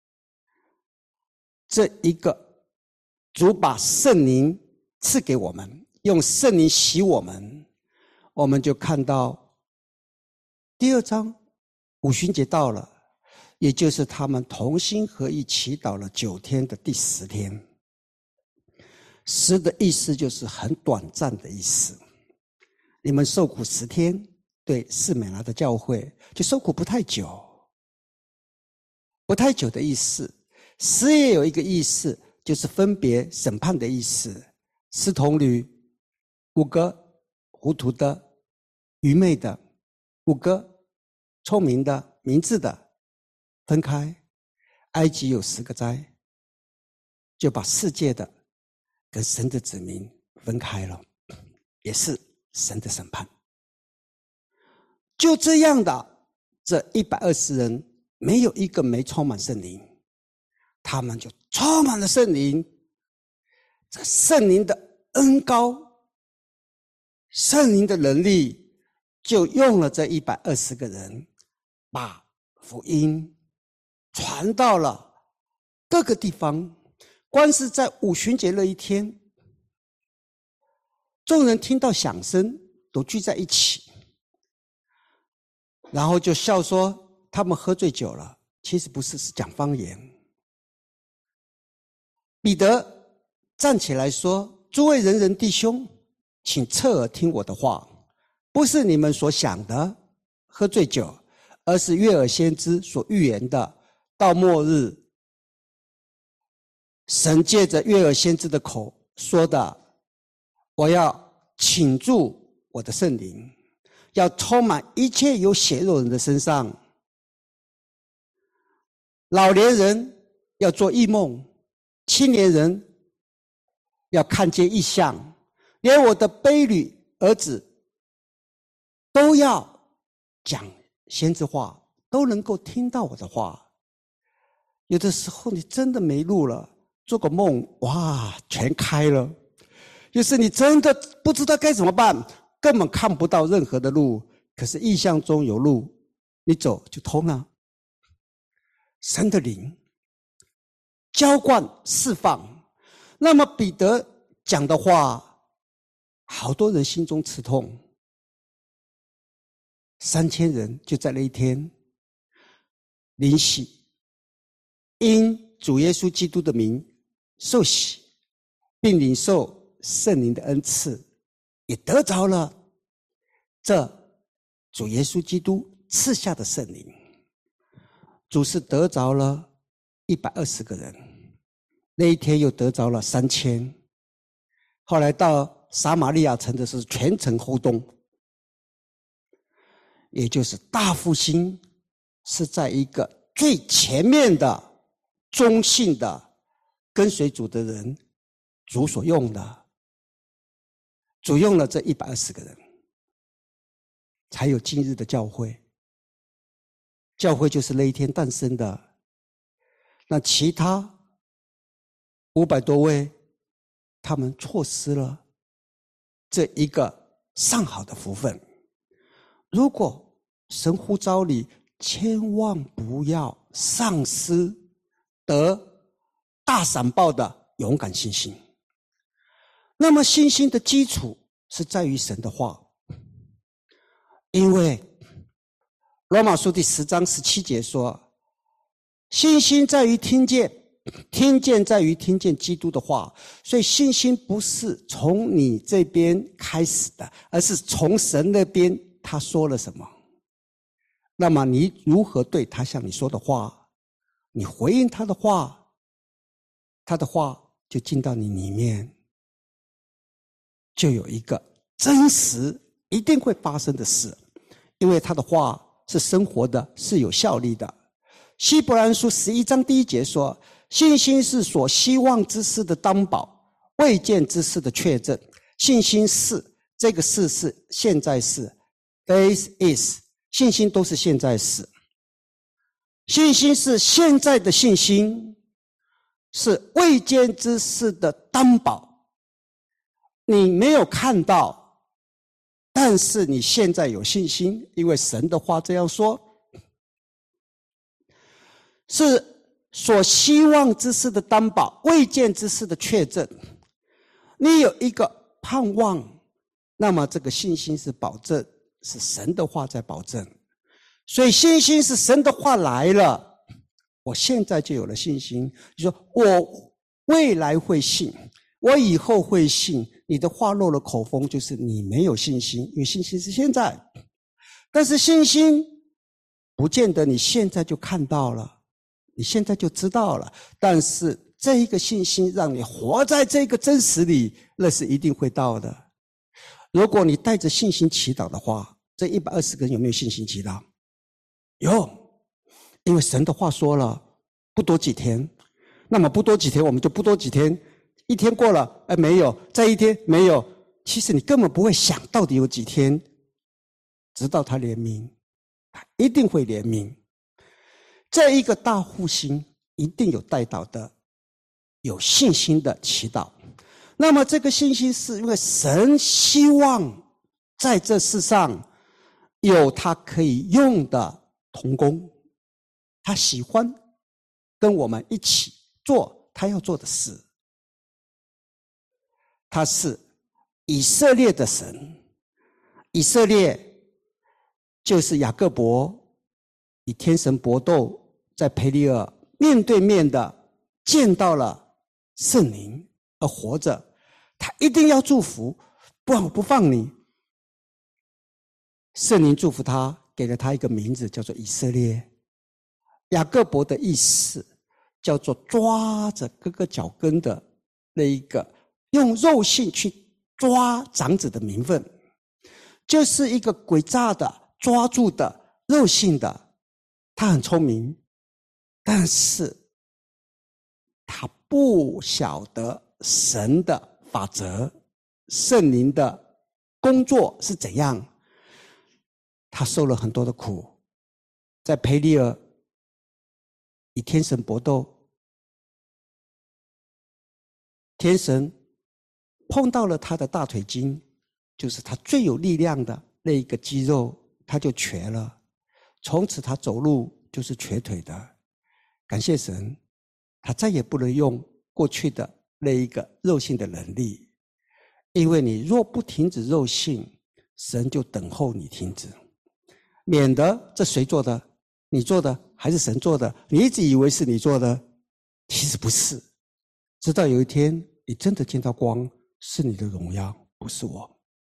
A: 这一个主把圣灵赐给我们，用圣灵洗我们，我们就看到第二章五旬节到了，也就是他们同心合意祈祷了九天的第十天。十的意思就是很短暂的意思，你们受苦十天，对士美拿的教会就受苦不太久，不太久的意思。十也有一个意思，就是分别审判的意思。十童女，五个糊涂的、愚昧的，五个聪明的、明智的，分开。埃及有十个灾，就把世界的跟神的子民分开了，也是神的审判。就这样的，这一百二十人没有一个没充满圣灵，他们就充满了圣灵。这圣灵的恩膏，圣灵的能力，就用了这一百二十个人，把福音传到了各个地方。光是在五旬节那一天，众人听到响声都聚在一起，然后就笑说他们喝醉酒了，其实不是，是讲方言。彼得站起来说，诸位仁人弟兄，请侧耳听我的话，不是你们所想的喝醉酒，而是约珥先知所预言的，到末日神借着约珥先知的口说的，我要倾注我的圣灵，要充满一切有血肉人的身上。老年人要做异梦，青年人要看见异象，连我的婢女儿子都要讲先知话，都能够听到我的话。有的时候你真的没路了，做个梦，哇，全开了。就是你真的不知道该怎么办，根本看不到任何的路，可是意象中有路，你走就通了。神的灵浇灌释放，那么彼得讲的话，好多人心中刺痛。三千人就在那一天领洗，因主耶稣基督的名受洗，并领受圣灵的恩赐，也得着了这主耶稣基督赐下的圣灵。主是得着了一百二十个人，那一天又得着了三千。后来到撒玛利亚城的是全城轰动，也就是大复兴是在一个最前面的忠信的跟随主的人，主所用的，主用了这一百二十个人，才有今日的教会。教会就是那一天诞生的。那其他五百多位，他们错失了这一个上好的福分。如果神呼召你，千万不要丧失得大闪报的勇敢信心。那么信心的基础是在于神的话，因为罗马书第十章十七节说，信心在于听见，听见在于听见基督的话。所以信心不是从你这边开始的，而是从神那边他说了什么，那么你如何对他向你说的话，你回应他的话，他的话就进到你里面，就有一个真实一定会发生的事。因为他的话是生活的，是有效力的。希伯来书十一章第一节说，信心是所希望之事的担保，未见之事的确证。信心是，这个是是现在式 ，faith is， 信心都是现在式。信心是现在的信心，是未见之事的担保。你没有看到，但是你现在有信心，因为神的话这样说。是所希望之事的担保，未见之事的确证。你有一个盼望，那么这个信心是保证，是神的话在保证。所以信心是神的话来了，我现在就有了信心。你说我未来会信，我以后会信，你的话漏了口风，就是你没有信心，因为信心是现在。但是信心不见得你现在就看到了，你现在就知道了，但是这一个信心让你活在这个真实里，那是一定会到的。如果你带着信心祈祷的话，这一百二十个人有没有信心祈祷？有，因为神的话说了，不多几天，那么不多几天我们就不多几天，一天过了，哎，没有，再一天没有，其实你根本不会想到底有几天，直到他怜悯，他一定会怜悯。这一个大复兴一定有带到的有信心的祈祷。那么这个信心是因为神希望在这世上有他可以用的同工，他喜欢跟我们一起做他要做的事。他是以色列的神，以色列就是雅各伯与天神搏斗，在培利尔面对面的见到了圣灵而活着，他一定要祝福，不然我不放你。圣灵祝福他，给了他一个名字叫做以色列。雅各伯的意思叫做抓着哥哥脚跟的那一个，用肉性去抓长子的名分，就是一个诡诈的抓住的肉性的。他很聪明，但是他不晓得神的法则，圣灵的工作是怎样。他受了很多的苦，在培利尔与天神搏斗，天神碰到了他的大腿筋，就是他最有力量的那一个肌肉，他就瘸了，从此他走路就是瘸腿的。感谢神，他再也不能用过去的那一个肉性的能力，因为你若不停止肉性，神就等候你停止，免得这谁做的？你做的还是神做的？你一直以为是你做的，其实不是。直到有一天你真的见到光，是你的荣耀，不是我。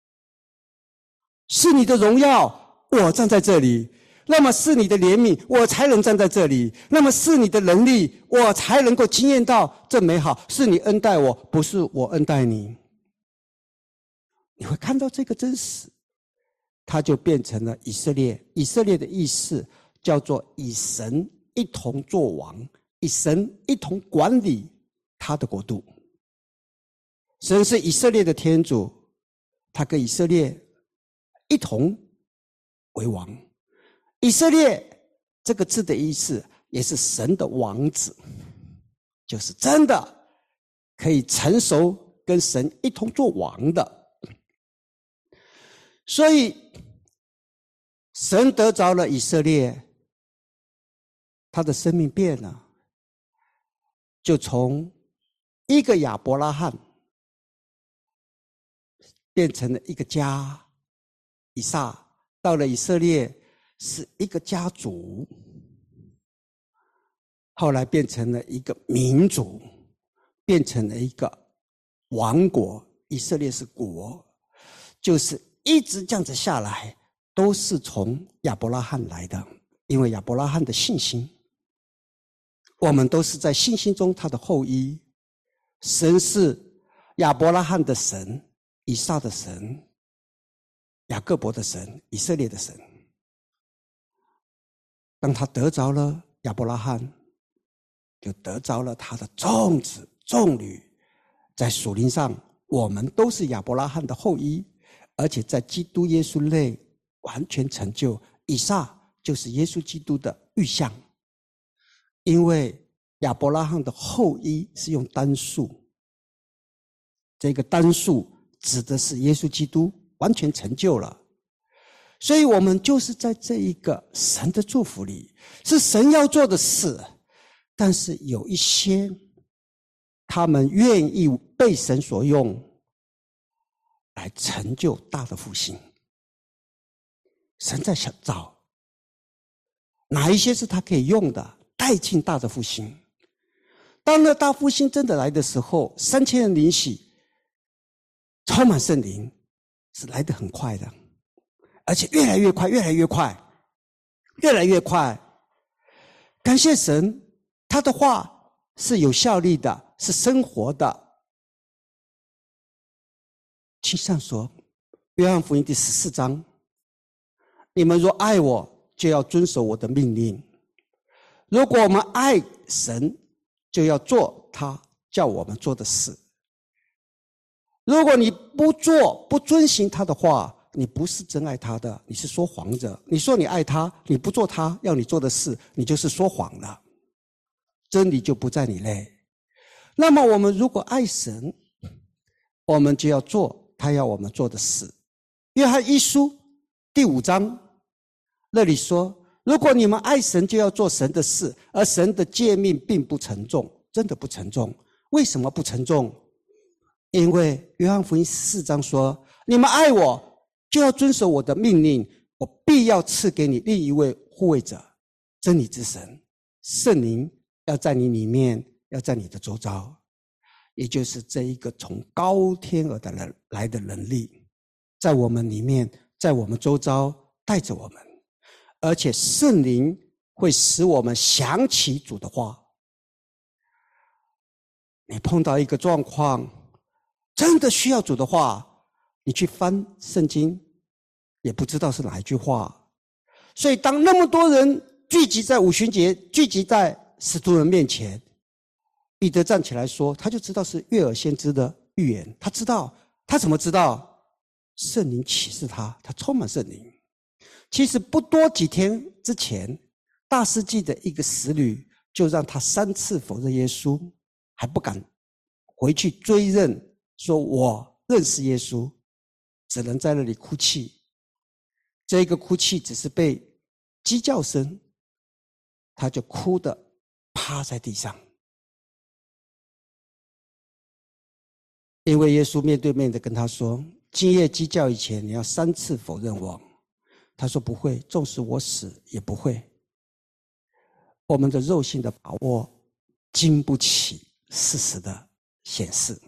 A: 是你的荣耀，我站在这里，那么是你的怜悯，我才能站在这里，那么是你的能力，我才能够经验到这美好。是你恩待我，不是我恩待你。你会看到这个真实，他就变成了以色列。以色列的意思叫做以神一同作王， 与神一同管理他的国度。神是以色列的天主，他跟以色列一同为王。以色列这个字的意思也是神的王子，就是真的可以成熟跟神一同做王的。所以神得着了以色列，他的生命变了，就从一个亚伯拉罕变成了一个家，以撒到了以色列是一个家族，后来变成了一个民族，变成了一个王国。以色列是国，就是一直这样子下来，都是从亚伯拉罕来的。因为亚伯拉罕的信心，我们都是在信心中他的后裔。神是亚伯拉罕的神，以撒的神，雅各伯的神，以色列的神。当他得着了亚伯拉罕，就得着了他的众子众女。在属灵上，我们都是亚伯拉罕的后裔，而且在基督耶稣内完全成就。以撒就是耶稣基督的预像，因为亚伯拉罕的后裔是用单数，这个单数指的是耶稣基督完全成就了。所以我们就是在这一个神的祝福里，是神要做的事，但是有一些他们愿意被神所用来成就大的复兴。神在想找哪一些是他可以用的，带进大的复兴。当那大复兴真的来的时候，三千人灵洗，充满圣灵，是来得很快的，而且越来越快，越来越快，越来越快。感谢神，他的话是有效力的，是生活的。经上说，约翰福音第十四章，你们若爱我，就要遵守我的命令。如果我们爱神，就要做他叫我们做的事。如果你不做，不遵行他的话，你不是真爱他的，你是说谎者。你说你爱他，你不做他要你做的事，你就是说谎了，真理就不在你内。那么我们如果爱神，我们就要做他要我们做的事。约翰一书第五章那里说，如果你们爱神，就要做神的事，而神的诫命并不沉重。真的不沉重。为什么不沉重？因为约翰福音十四章说，你们爱我，就要遵守我的命令，我必要赐给你另一位护卫者，真理之神，圣灵要在你里面，要在你的周遭，也就是这一个从高天而来的能力，在我们里面，在我们周遭带着我们，而且圣灵会使我们想起主的话。你碰到一个状况，真的需要主的话，你去翻圣经，也不知道是哪一句话。所以当那么多人聚集在五旬节，聚集在使徒人面前，彼得站起来说，他就知道是约珥先知的预言。他知道，他怎么知道？圣灵启示他，他充满圣灵。其实不多几天之前，大司祭的一个使女就让他三次否认耶稣，还不敢回去追认，说我认识耶稣，只能在那里哭泣。这个哭泣只是被鸡叫声，他就哭得趴在地上。因为耶稣面对面的跟他说，今夜鸡叫以前，你要三次否认我。他说不会，纵使我死也不会。我们的肉性的把握经不起事实的显示。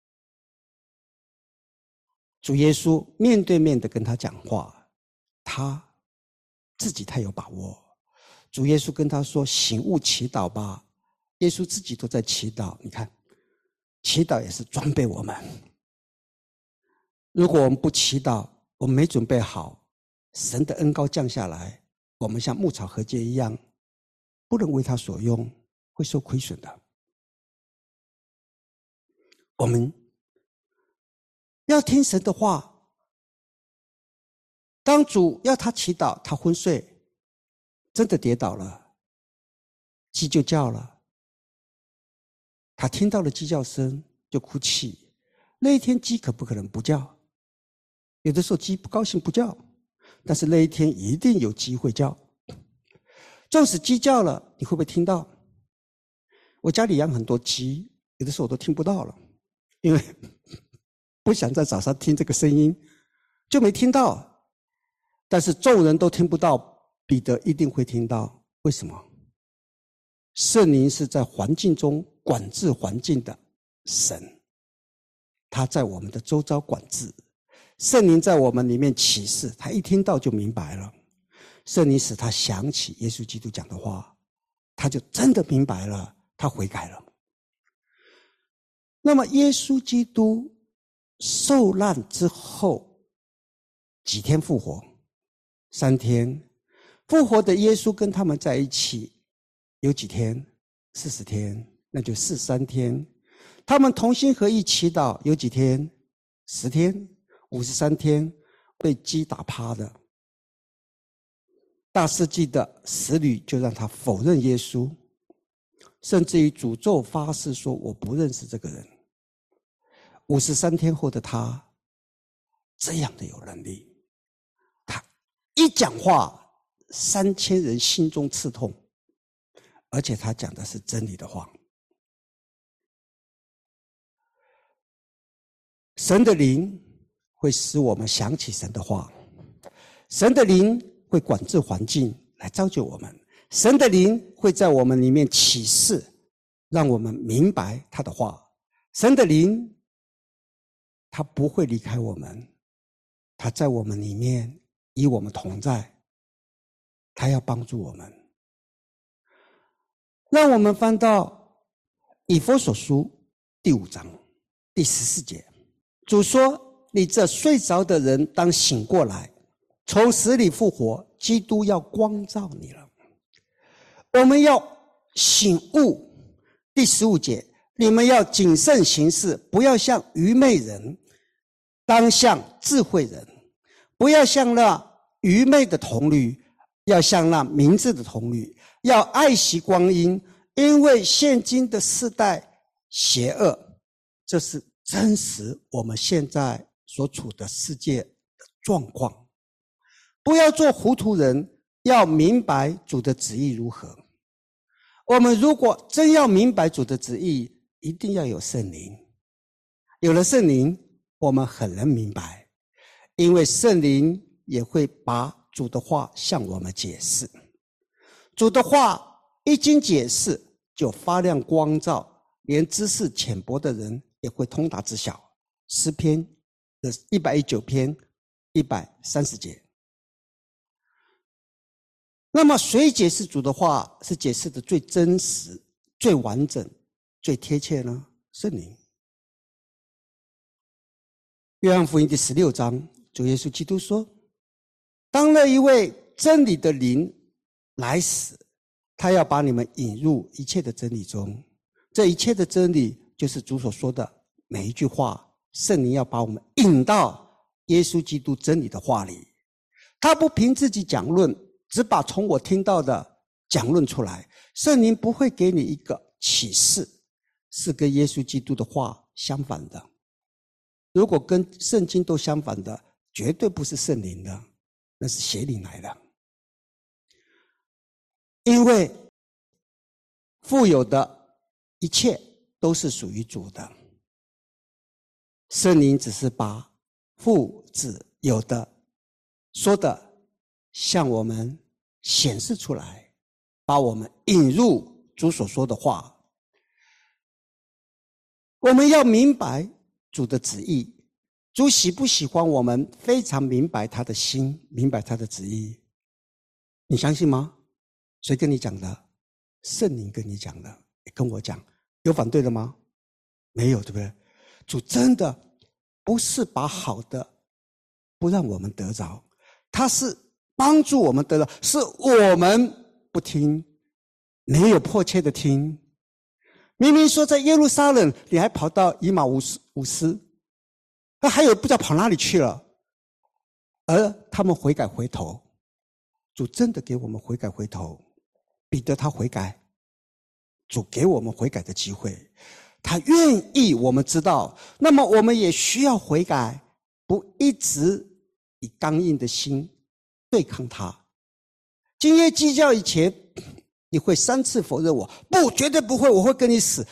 A: 主耶稣面对面的跟他讲话，他自己太有把握。主耶稣跟他说，醒悟祈祷吧。耶稣自己都在祈祷。你看，祈祷也是装备我们。如果我们不祈祷，我们没准备好，神的恩膏降下来，我们像牧草禾秸一样，不能为他所用。 会受亏损的。我们要听神的话。当主要他祈祷，他昏睡，真的跌倒了，鸡就叫了，他听到了鸡叫声就哭泣。那一天鸡可不可能不叫？有的时候鸡不高兴不叫，但是那一天一定有鸡会叫。纵使鸡叫了，你会不会听到？我家里养很多鸡，有的时候我都听不到了，因为不想在早上听这个声音，就没听到。但是众人都听不到，彼得一定会听到。为什么？圣灵是在环境中管制环境的神，他在我们的周遭管制。圣灵在我们里面启示，他一听到就明白了。圣灵使他想起耶稣基督讲的话，他就真的明白了，他悔改了。那么耶稣基督受难之后几天复活？三天。复活的耶稣跟他们在一起有几天？四十天，那就四三天。他们同心合意祈祷有几天？十天，五十三天，被鸡打趴的。大世纪的使女就让他否认耶稣，甚至于诅咒发誓说我不认识这个人。五十三天后的他这样的有能力，他一讲话三千人心中刺痛，而且他讲的是真理的话。神的灵会使我们想起神的话，神的灵会管制环境来造就我们，神的灵会在我们里面启示，让我们明白他的话。神的灵他不会离开我们，他在我们里面与我们同在，他要帮助我们。让我们翻到以弗所书第五章第十四节，主说：你这睡着的人当醒过来，从死里复活，基督要光照你了。我们要醒悟。第十五节，你们要谨慎行事，不要像愚昧人，当像智慧人。不要像那愚昧的童女，要像那明智的童女，要爱惜光阴，因为现今的世代邪恶。这是真实我们现在所处的世界的状况。不要做糊涂人，要明白主的旨意如何。我们如果真要明白主的旨意，一定要有圣灵。有了圣灵，我们很能明白，因为圣灵也会把主的话向我们解释。主的话一经解释，就发亮光照，连知识浅薄的人也会通达知晓。诗篇的一百一十九篇一百三十节。那么谁解释主的话是解释的最真实、最完整、最贴切呢？圣灵。约翰福音第十六章，主耶稣基督说：当那一位真理的灵来时，他要把你们引入一切的真理中。这一切的真理就是主所说的每一句话。圣灵要把我们引到耶稣基督真理的话里。他不凭自己讲论，只把从我听到的讲论出来。圣灵不会给你一个启示是跟耶稣基督的话相反的。如果跟圣经都相反的，绝对不是圣灵的，那是邪灵来的。因为富有的一切都是属于主的，圣灵只是把父子有的说的向我们显示出来，把我们引入主所说的话。我们要明白主的旨意，主喜不喜欢我们非常明白他的心，明白他的旨意。你相信吗？谁跟你讲的？圣灵跟你讲的，跟我讲。有反对的吗？没有，对不对？主真的不是把好的不让我们得着，他是帮助我们得着，是我们不听，没有迫切的听， 明明说在耶路撒冷，你还跑到以马忤斯，忤斯，那还有不知道跑哪里去了。而他们悔改回头，主真的给我们悔改回头。彼得他悔改，主给我们悔改的机会，他愿意我们知道，那么我们也需要悔改，不一直以刚硬的心对抗他。今夜鸡叫以前，你会三次否认我，不，绝对不会，我会跟你死，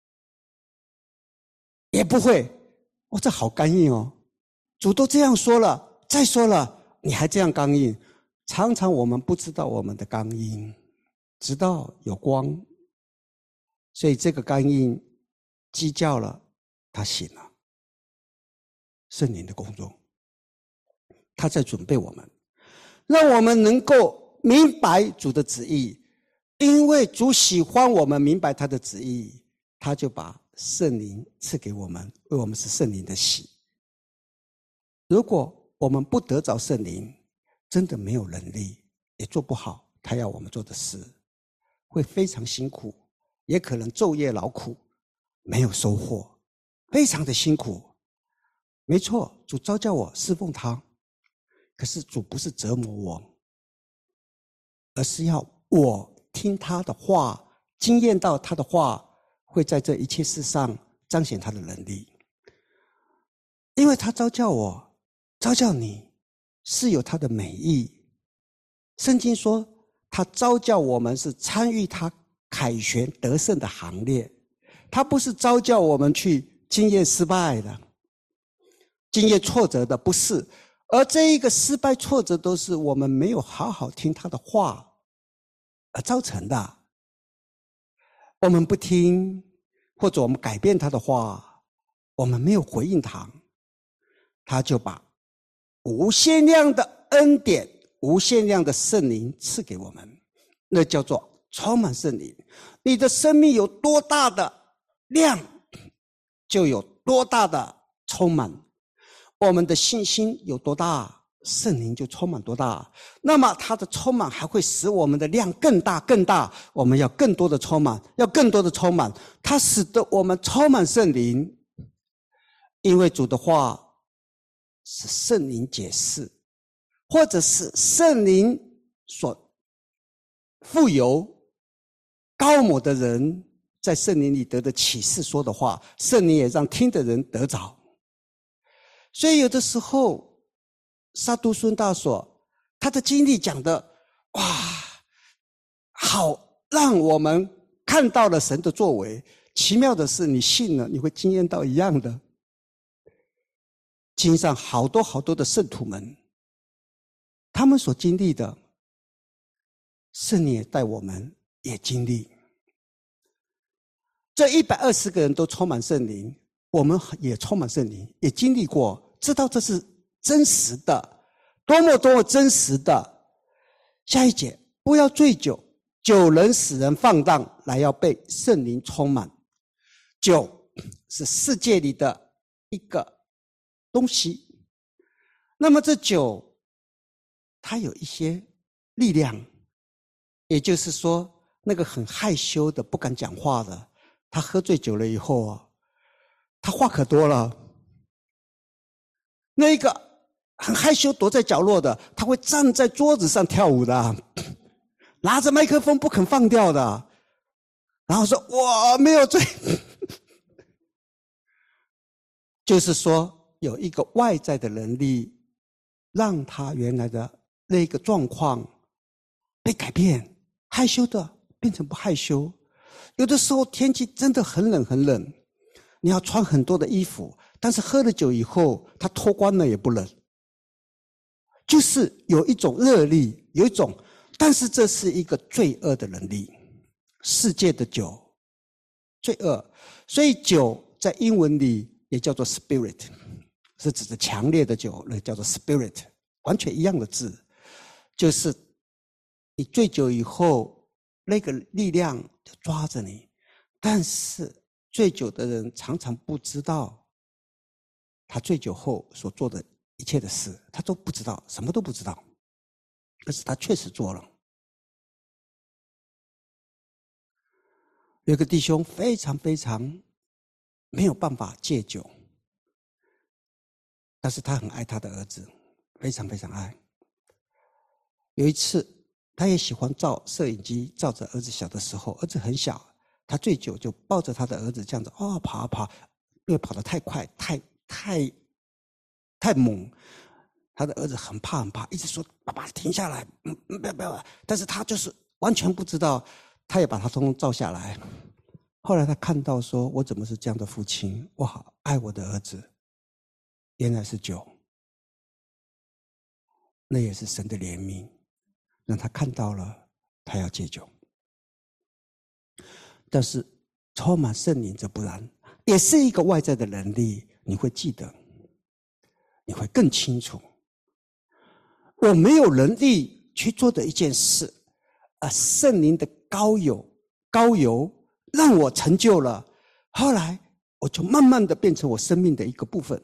A: 也不会。哇，这好刚硬哦，主都这样说了，再说了，你还这样刚硬。常常我们不知道我们的刚硬，直到有光，所以这个刚硬鸡叫了，他醒了。圣灵的工作，他在准备我们，让我们能够明白主的旨意。因为主喜欢我们明白他的旨意，他就把圣灵赐给我们，为我们是圣灵的喜。如果我们不得着圣灵，真的没有能力，也做不好他要我们做的事，会非常辛苦，也可能昼夜劳苦，没有收获，非常的辛苦。没错，主召叫我侍奉他，可是主不是折磨我，而是要我听他的话，经验到他的话会在这一切事上彰显他的能力。因为他召叫我，召叫你，是有他的美意。圣经说他召叫我们是参与他凯旋得胜的行列，他不是召叫我们去经验失败的，经验挫折的，不是。而这一个失败挫折都是我们没有好好听他的话而造成的。我们不听，或者我们改变他的话，我们没有回应他，他就把无限量的恩典，无限量的圣灵赐给我们，那叫做充满圣灵。你的生命有多大的量，就有多大的充满。我们的信心有多大，圣灵就充满多大。那么它的充满还会使我们的量更大更大，我们要更多的充满，要更多的充满。它使得我们充满圣灵，因为主的话是圣灵解释，或者是圣灵所富有高某的人在圣灵里得的启示说的话，圣灵也让听的人得着。所以有的时候沙都孙大所他的经历讲的，哇，好让我们看到了神的作为。奇妙的是，你信了，你会经验到一样的。经上好多好多的圣徒们，他们所经历的，圣灵也带我们也经历。这一百二十个人都充满圣灵，我们也充满圣灵，也经历过，知道这是真实的，多么多么真实的。下一节，不要醉酒，酒能使人放荡，来要被圣灵充满。酒是世界里的一个东西，那么这酒它有一些力量，也就是说那个很害羞的不敢讲话的，他喝醉酒了以后啊，他话可多了。那个很害羞躲在角落的，他会站在桌子上跳舞的，拿着麦克风不肯放掉的，然后说我没有醉。就是说有一个外在的能力让他原来的那个状况被改变，害羞的变成不害羞。有的时候天气真的很冷很冷，你要穿很多的衣服，但是喝了酒以后他脱光了也不冷，就是有一种热力，有一种，但是这是一个罪恶的能力，世界的酒罪恶。所以酒在英文里也叫做 spirit， 是指的强烈的酒，那叫做 spirit， 完全一样的字，就是你醉酒以后那个力量就抓着你。但是醉酒的人常常不知道他醉酒后所做的一切的事，他都不知道，什么都不知道，可是他确实做了。 有个弟兄非常非常没有办法戒酒，但是他很爱他的儿子，非常非常爱。有一次他也喜欢照摄影机照着儿子小的时候，儿子很小，他醉酒就抱着他的儿子这样子哦跑啊跑，因为跑得太快太太太猛，他的儿子很怕很怕，一直说爸爸停下来，嗯不要不要，但是他就是完全不知道，他也把他通通照下来。后来他看到说，我怎么是这样的父亲，我好爱我的儿子，原来是酒，那也是神的怜悯，让他看到了他要戒酒。但是充满圣灵则不然，也是一个外在的能力，你会记得，你会更清楚。我没有能力去做的一件事，而圣灵的膏油膏油让我成就了，后来我就慢慢的变成我生命的一个部分，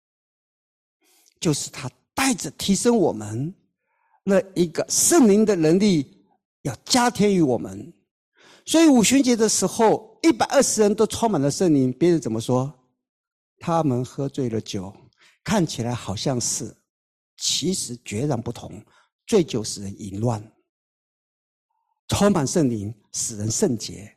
A: 就是他带着提升我们那一个圣灵的能力要加添于我们。所以五旬节的时候一百二十人都充满了圣灵，别人怎么说？他们喝醉了酒，看起来好像是，其实截然不同。醉酒使人淫乱，充满圣灵使人圣洁，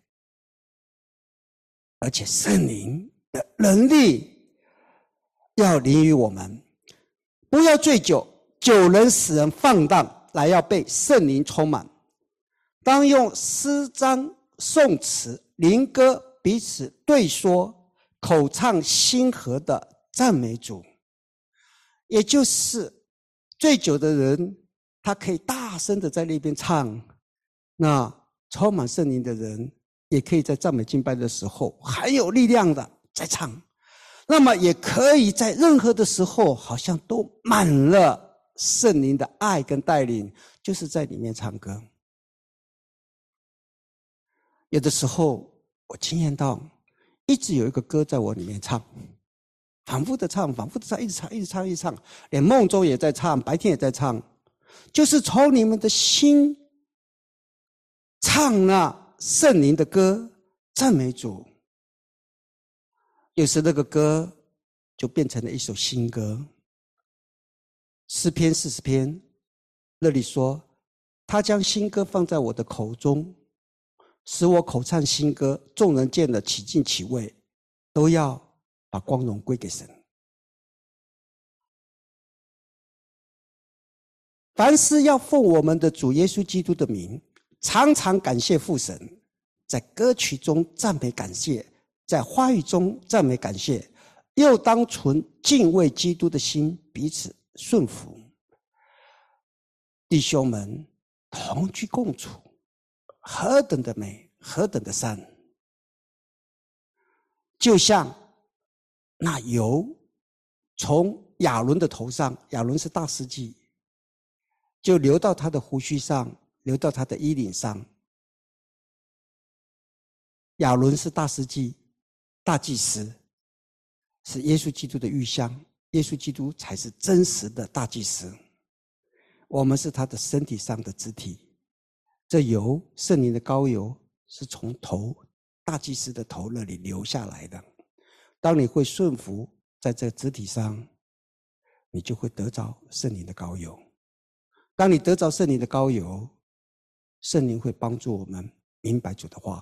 A: 而且圣灵的能力要临于我们。不要醉酒，酒能使人放荡，来要被圣灵充满。当用诗章颂词灵歌彼此对说，口唱心和的赞美主。也就是醉酒的人他可以大声的在那边唱，那充满圣灵的人也可以在赞美敬拜的时候很有力量的在唱，那么也可以在任何的时候好像都满了圣灵的爱跟带领，就是在里面唱歌。有的时候我经验到一直有一个歌在我里面唱，反复的唱反复的唱，一直唱一直唱一直唱，连梦中也在唱，白天也在唱，就是从你们的心唱那圣灵的歌，赞美主。有时那个歌就变成了一首新歌。诗篇四十篇那里说，他将新歌放在我的口中，使我口唱新歌，众人见了起敬起畏，都要把光荣归给神。凡事要奉我们的主耶稣基督的名，常常感谢父神，在歌曲中赞美感谢，在话语中赞美感谢，又当存敬畏基督的心，彼此顺服。弟兄们同居共处，何等的美，何等的善！就像那油从亚伦的头上，亚伦是大司祭，就流到他的胡须上，流到他的衣领上。亚伦是大司祭，大祭司，是耶稣基督的预像，耶稣基督才是真实的大祭司。我们是他的身体上的肢体，这油圣灵的膏油是从头大祭司的头那里流下来的。当你会顺服在这肢体上，你就会得着圣灵的膏油。当你得着圣灵的膏油，圣灵会帮助我们明白主的话。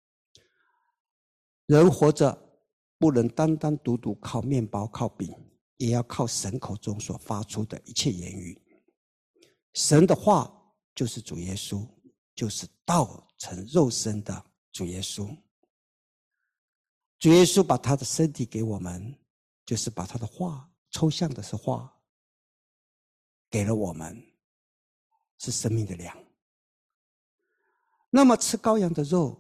A: 人活着不能单单独独靠面包靠饼，也要靠神口中所发出的一切言语。神的话就是主耶稣，就是道成肉身的主耶稣。主耶稣把他的身体给我们，就是把他的话，抽象的是话，给了我们，是生命的粮。那么吃羔羊的肉，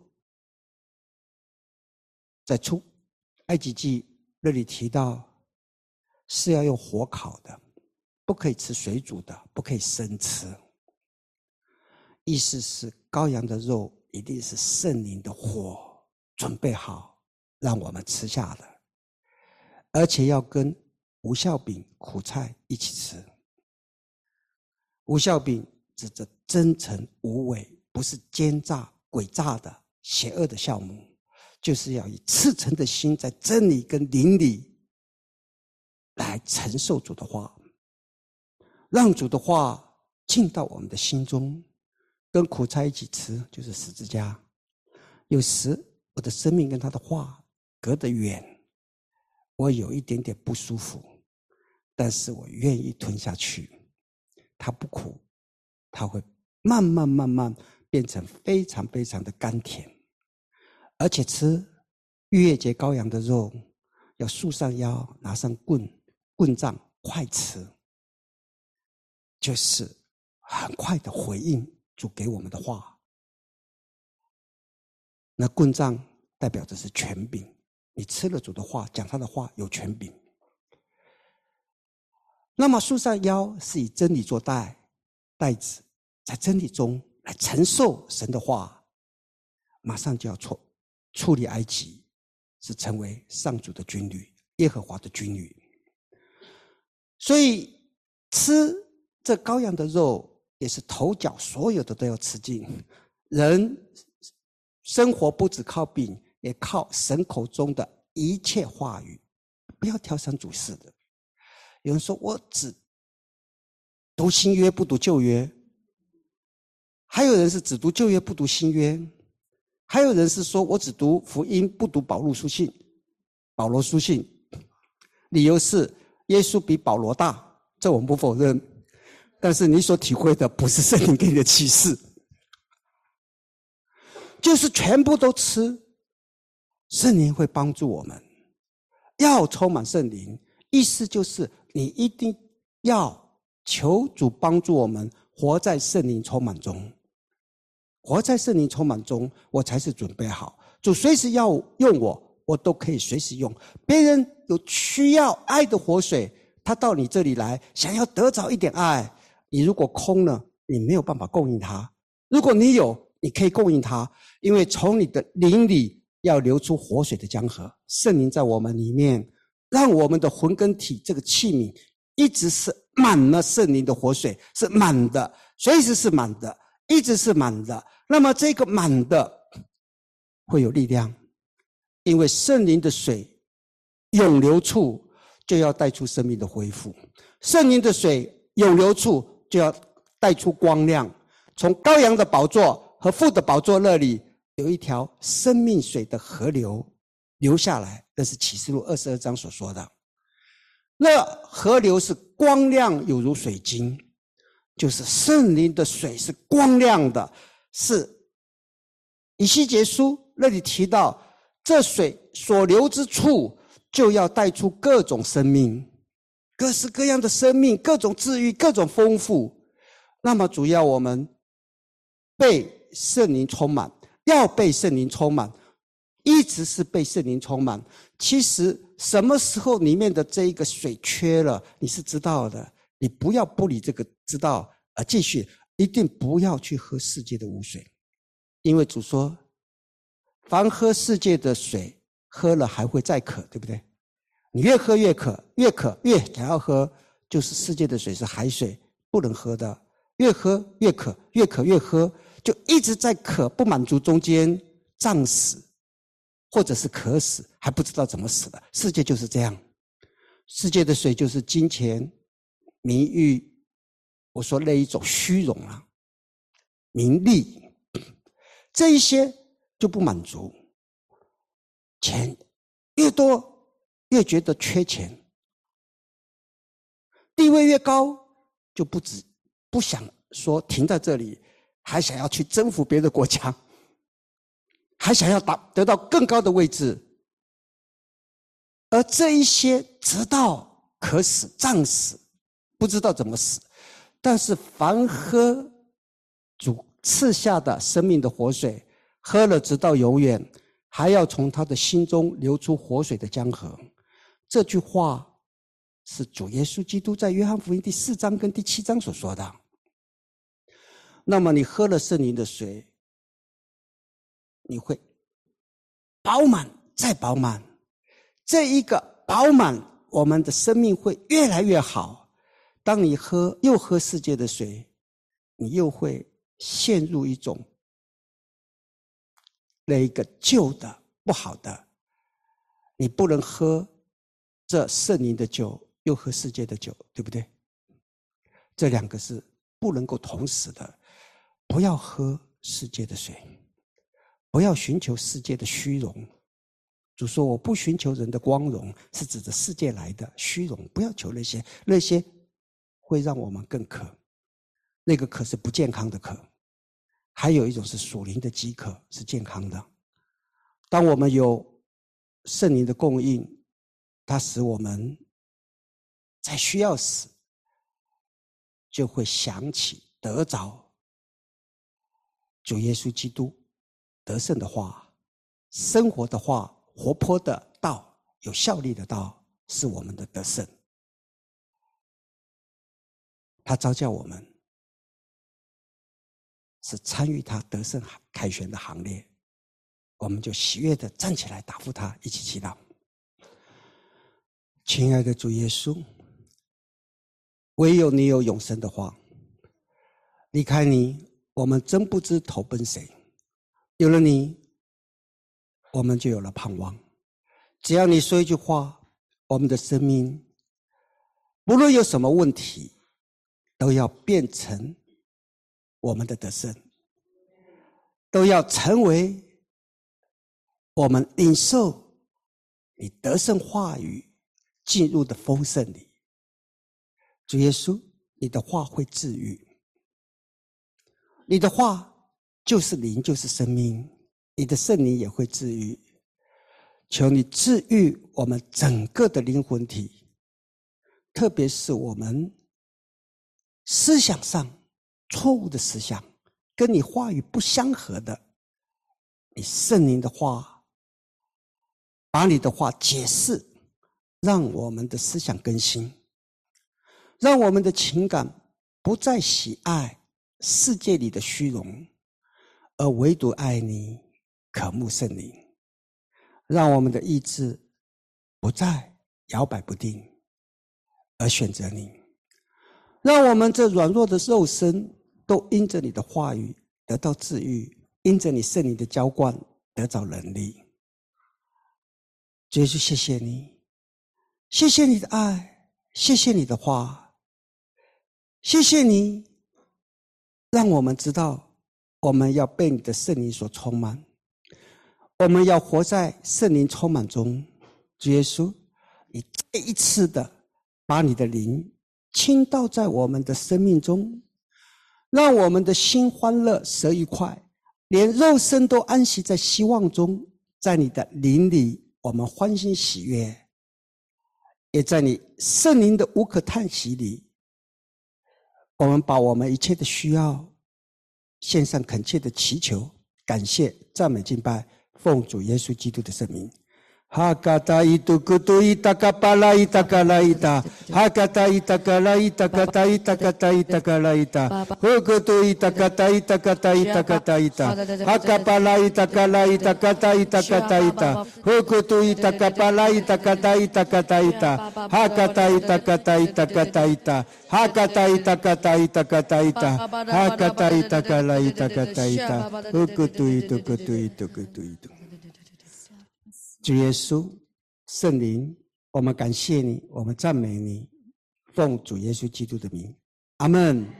A: 在出埃及记那里提到是要用火烤的，不可以吃水煮的，不可以生吃。意思是羔羊的肉一定是圣灵的火准备好让我们吃下的，而且要跟无酵饼苦菜一起吃。无酵饼指着真诚无伪，不是奸诈诡诈的邪恶的酵母， 就是要以赤诚的心，在真理跟灵里来承受主的话，让主的话进到我们的心中，跟苦菜一起吃，就是十字架。有时我的生命跟他的话隔得远，我有一点点不舒服，但是我愿意吞下去。它不苦，它会慢慢慢慢变成非常非常的甘甜。而且吃逾越节羔羊的肉，要束上腰，拿上棍棍杖，快吃，就是很快的回应主给我们的话。那棍杖代表的是权柄，你吃了主的话，讲他的话有权柄。那么束上腰是以真理做带带子，在真理中来承受神的话，马上就要出出离埃及，是成为上主的军旅，耶和华的军旅。所以吃这羔羊的肉，也是头脚所有的都要吃尽。人生活不只靠饼，也靠神口中的一切话语，不要挑三拣四的。有人说我只读新约不读旧约，还有人是只读旧约不读新约，还有人是说我只读福音不读保罗书信保罗书信，理由是耶稣比保罗大，这我们不否认，但是你所体会的不是圣灵给你的启示，就是全部都吃。圣灵会帮助我们，要充满圣灵，意思就是你一定要求主帮助我们活在圣灵充满中，活在圣灵充满中，我才是准备好。主随时要用我，我都可以随时用。别人有需要爱的活水，他到你这里来，想要得着一点爱，你如果空了，你没有办法供应他。如果你有，你可以供应他，因为从你的灵里要流出活水的江河。圣灵在我们里面，让我们的魂跟体这个器皿一直是满了圣灵的活水，是满的，随时是满的，一直是满的。那么这个满的会有力量，因为圣灵的水涌流处就要带出生命的恢复，圣灵的水涌流处就要带出光亮。从羔羊的宝座和父的宝座那里有一条生命水的河流流下来，这是启示录二十二章所说的。那河流是光亮有如水晶，就是圣灵的水是光亮的，是以西结书那里提到，这水所流之处就要带出各种生命，各式各样的生命，各种治愈，各种丰富。那么主要我们被圣灵充满，要被圣灵充满，一直是被圣灵充满。其实什么时候里面的这一个水缺了，你是知道的，你不要不理这个知道，而继续一定不要去喝世界的污水，因为主说凡喝世界的水喝了还会再渴，对不对？你越喝越渴，越渴越想要喝，就是世界的水是海水，不能喝的，越喝越渴，越渴越喝，就一直在渴不满足中间胀死，或者是渴死，还不知道怎么死的。世界就是这样，世界的水就是金钱、名誉，我说那一种虚荣啊、名利，这一些就不满足，钱越多越觉得缺钱，地位越高就不止不想说停在这里，还想要去征服别的国家，还想要达得到更高的位置，而这一些直到渴死、胀死，不知道怎么死。但是凡喝主赐下的生命的活水，喝了直到永远，还要从他的心中流出活水的江河。这句话是主耶稣基督在约翰福音第四章跟第七章所说的。那么你喝了圣灵的水，你会饱满再饱满，这一个饱满，我们的生命会越来越好。当你喝又喝世界的水，你又会陷入一种那一个旧的不好的。你不能喝这圣灵的酒，又喝世界的酒，对不对？这两个是不能够同时的。不要喝世界的水，不要寻求世界的虚荣。主说我不寻求人的光荣，是指着世界来的虚荣，不要求那些，那些会让我们更渴，那个渴是不健康的渴。还有一种是属灵的饥渴，是健康的。当我们有圣灵的供应，它使我们在需要时就会想起得着主耶稣基督得胜的话，生活的话，活泼的道，有效力的道，是我们的得胜。他召叫我们是参与他得胜凯旋的行列，我们就喜悦的站起来答复他，一起祈祷。亲爱的主耶稣，唯有你有永生的话，离开你我们真不知投奔谁，有了你我们就有了盼望。只要你说一句话，我们的生命不论有什么问题都要变成我们的得胜，都要成为我们领受你得胜话语进入的丰盛里。主耶稣，你的话会治愈，你的话就是灵，就是生命，你的圣灵也会治愈。求你治愈我们整个的灵魂体，特别是我们思想上错误的思想，跟你话语不相合的，你圣灵的话，把你的话解释，让我们的思想更新，让我们的情感不再喜爱世界里的虚荣，而唯独爱你，渴慕圣灵，让我们的意志不再摇摆不定，而选择你，让我们这软弱的肉身都因着你的话语得到治愈，因着你圣灵的浇灌得着能力。主耶稣，谢谢你，谢谢你的爱，谢谢你的话，谢谢你让我们知道我们要被你的圣灵所充满，我们要活在圣灵充满中。主耶稣，你再一次的把你的灵倾倒在我们的生命中，让我们的心欢乐，舌愉快，连肉身都安息在希望中。在你的灵里我们欢欣喜悦，也在你圣灵的无可叹息里，我们把我们一切的需要献上恳切的祈求、感谢、赞美、敬拜，奉主耶稣基督的圣名。哈嘎达伊杜古杜伊达嘎巴拉伊达嘎拉伊达，哈嘎达伊达嘎拉伊达嘎达伊达嘎达伊达嘎拉伊达，呼古杜伊达嘎达伊达嘎达伊达嘎达伊达，哈嘎巴拉伊达嘎拉伊达嘎达伊达嘎达伊达，呼古杜伊达嘎巴拉伊达嘎达伊达嘎达伊达，哈嘎达伊达嘎达伊达嘎达伊达，哈嘎达伊达嘎达伊达嘎达伊达，哈嘎达伊达嘎拉伊达嘎达伊达，呼古杜伊杜古杜伊杜古杜伊杜。主耶稣，圣灵，我们感谢你，我们赞美你，奉主耶稣基督的名，阿们。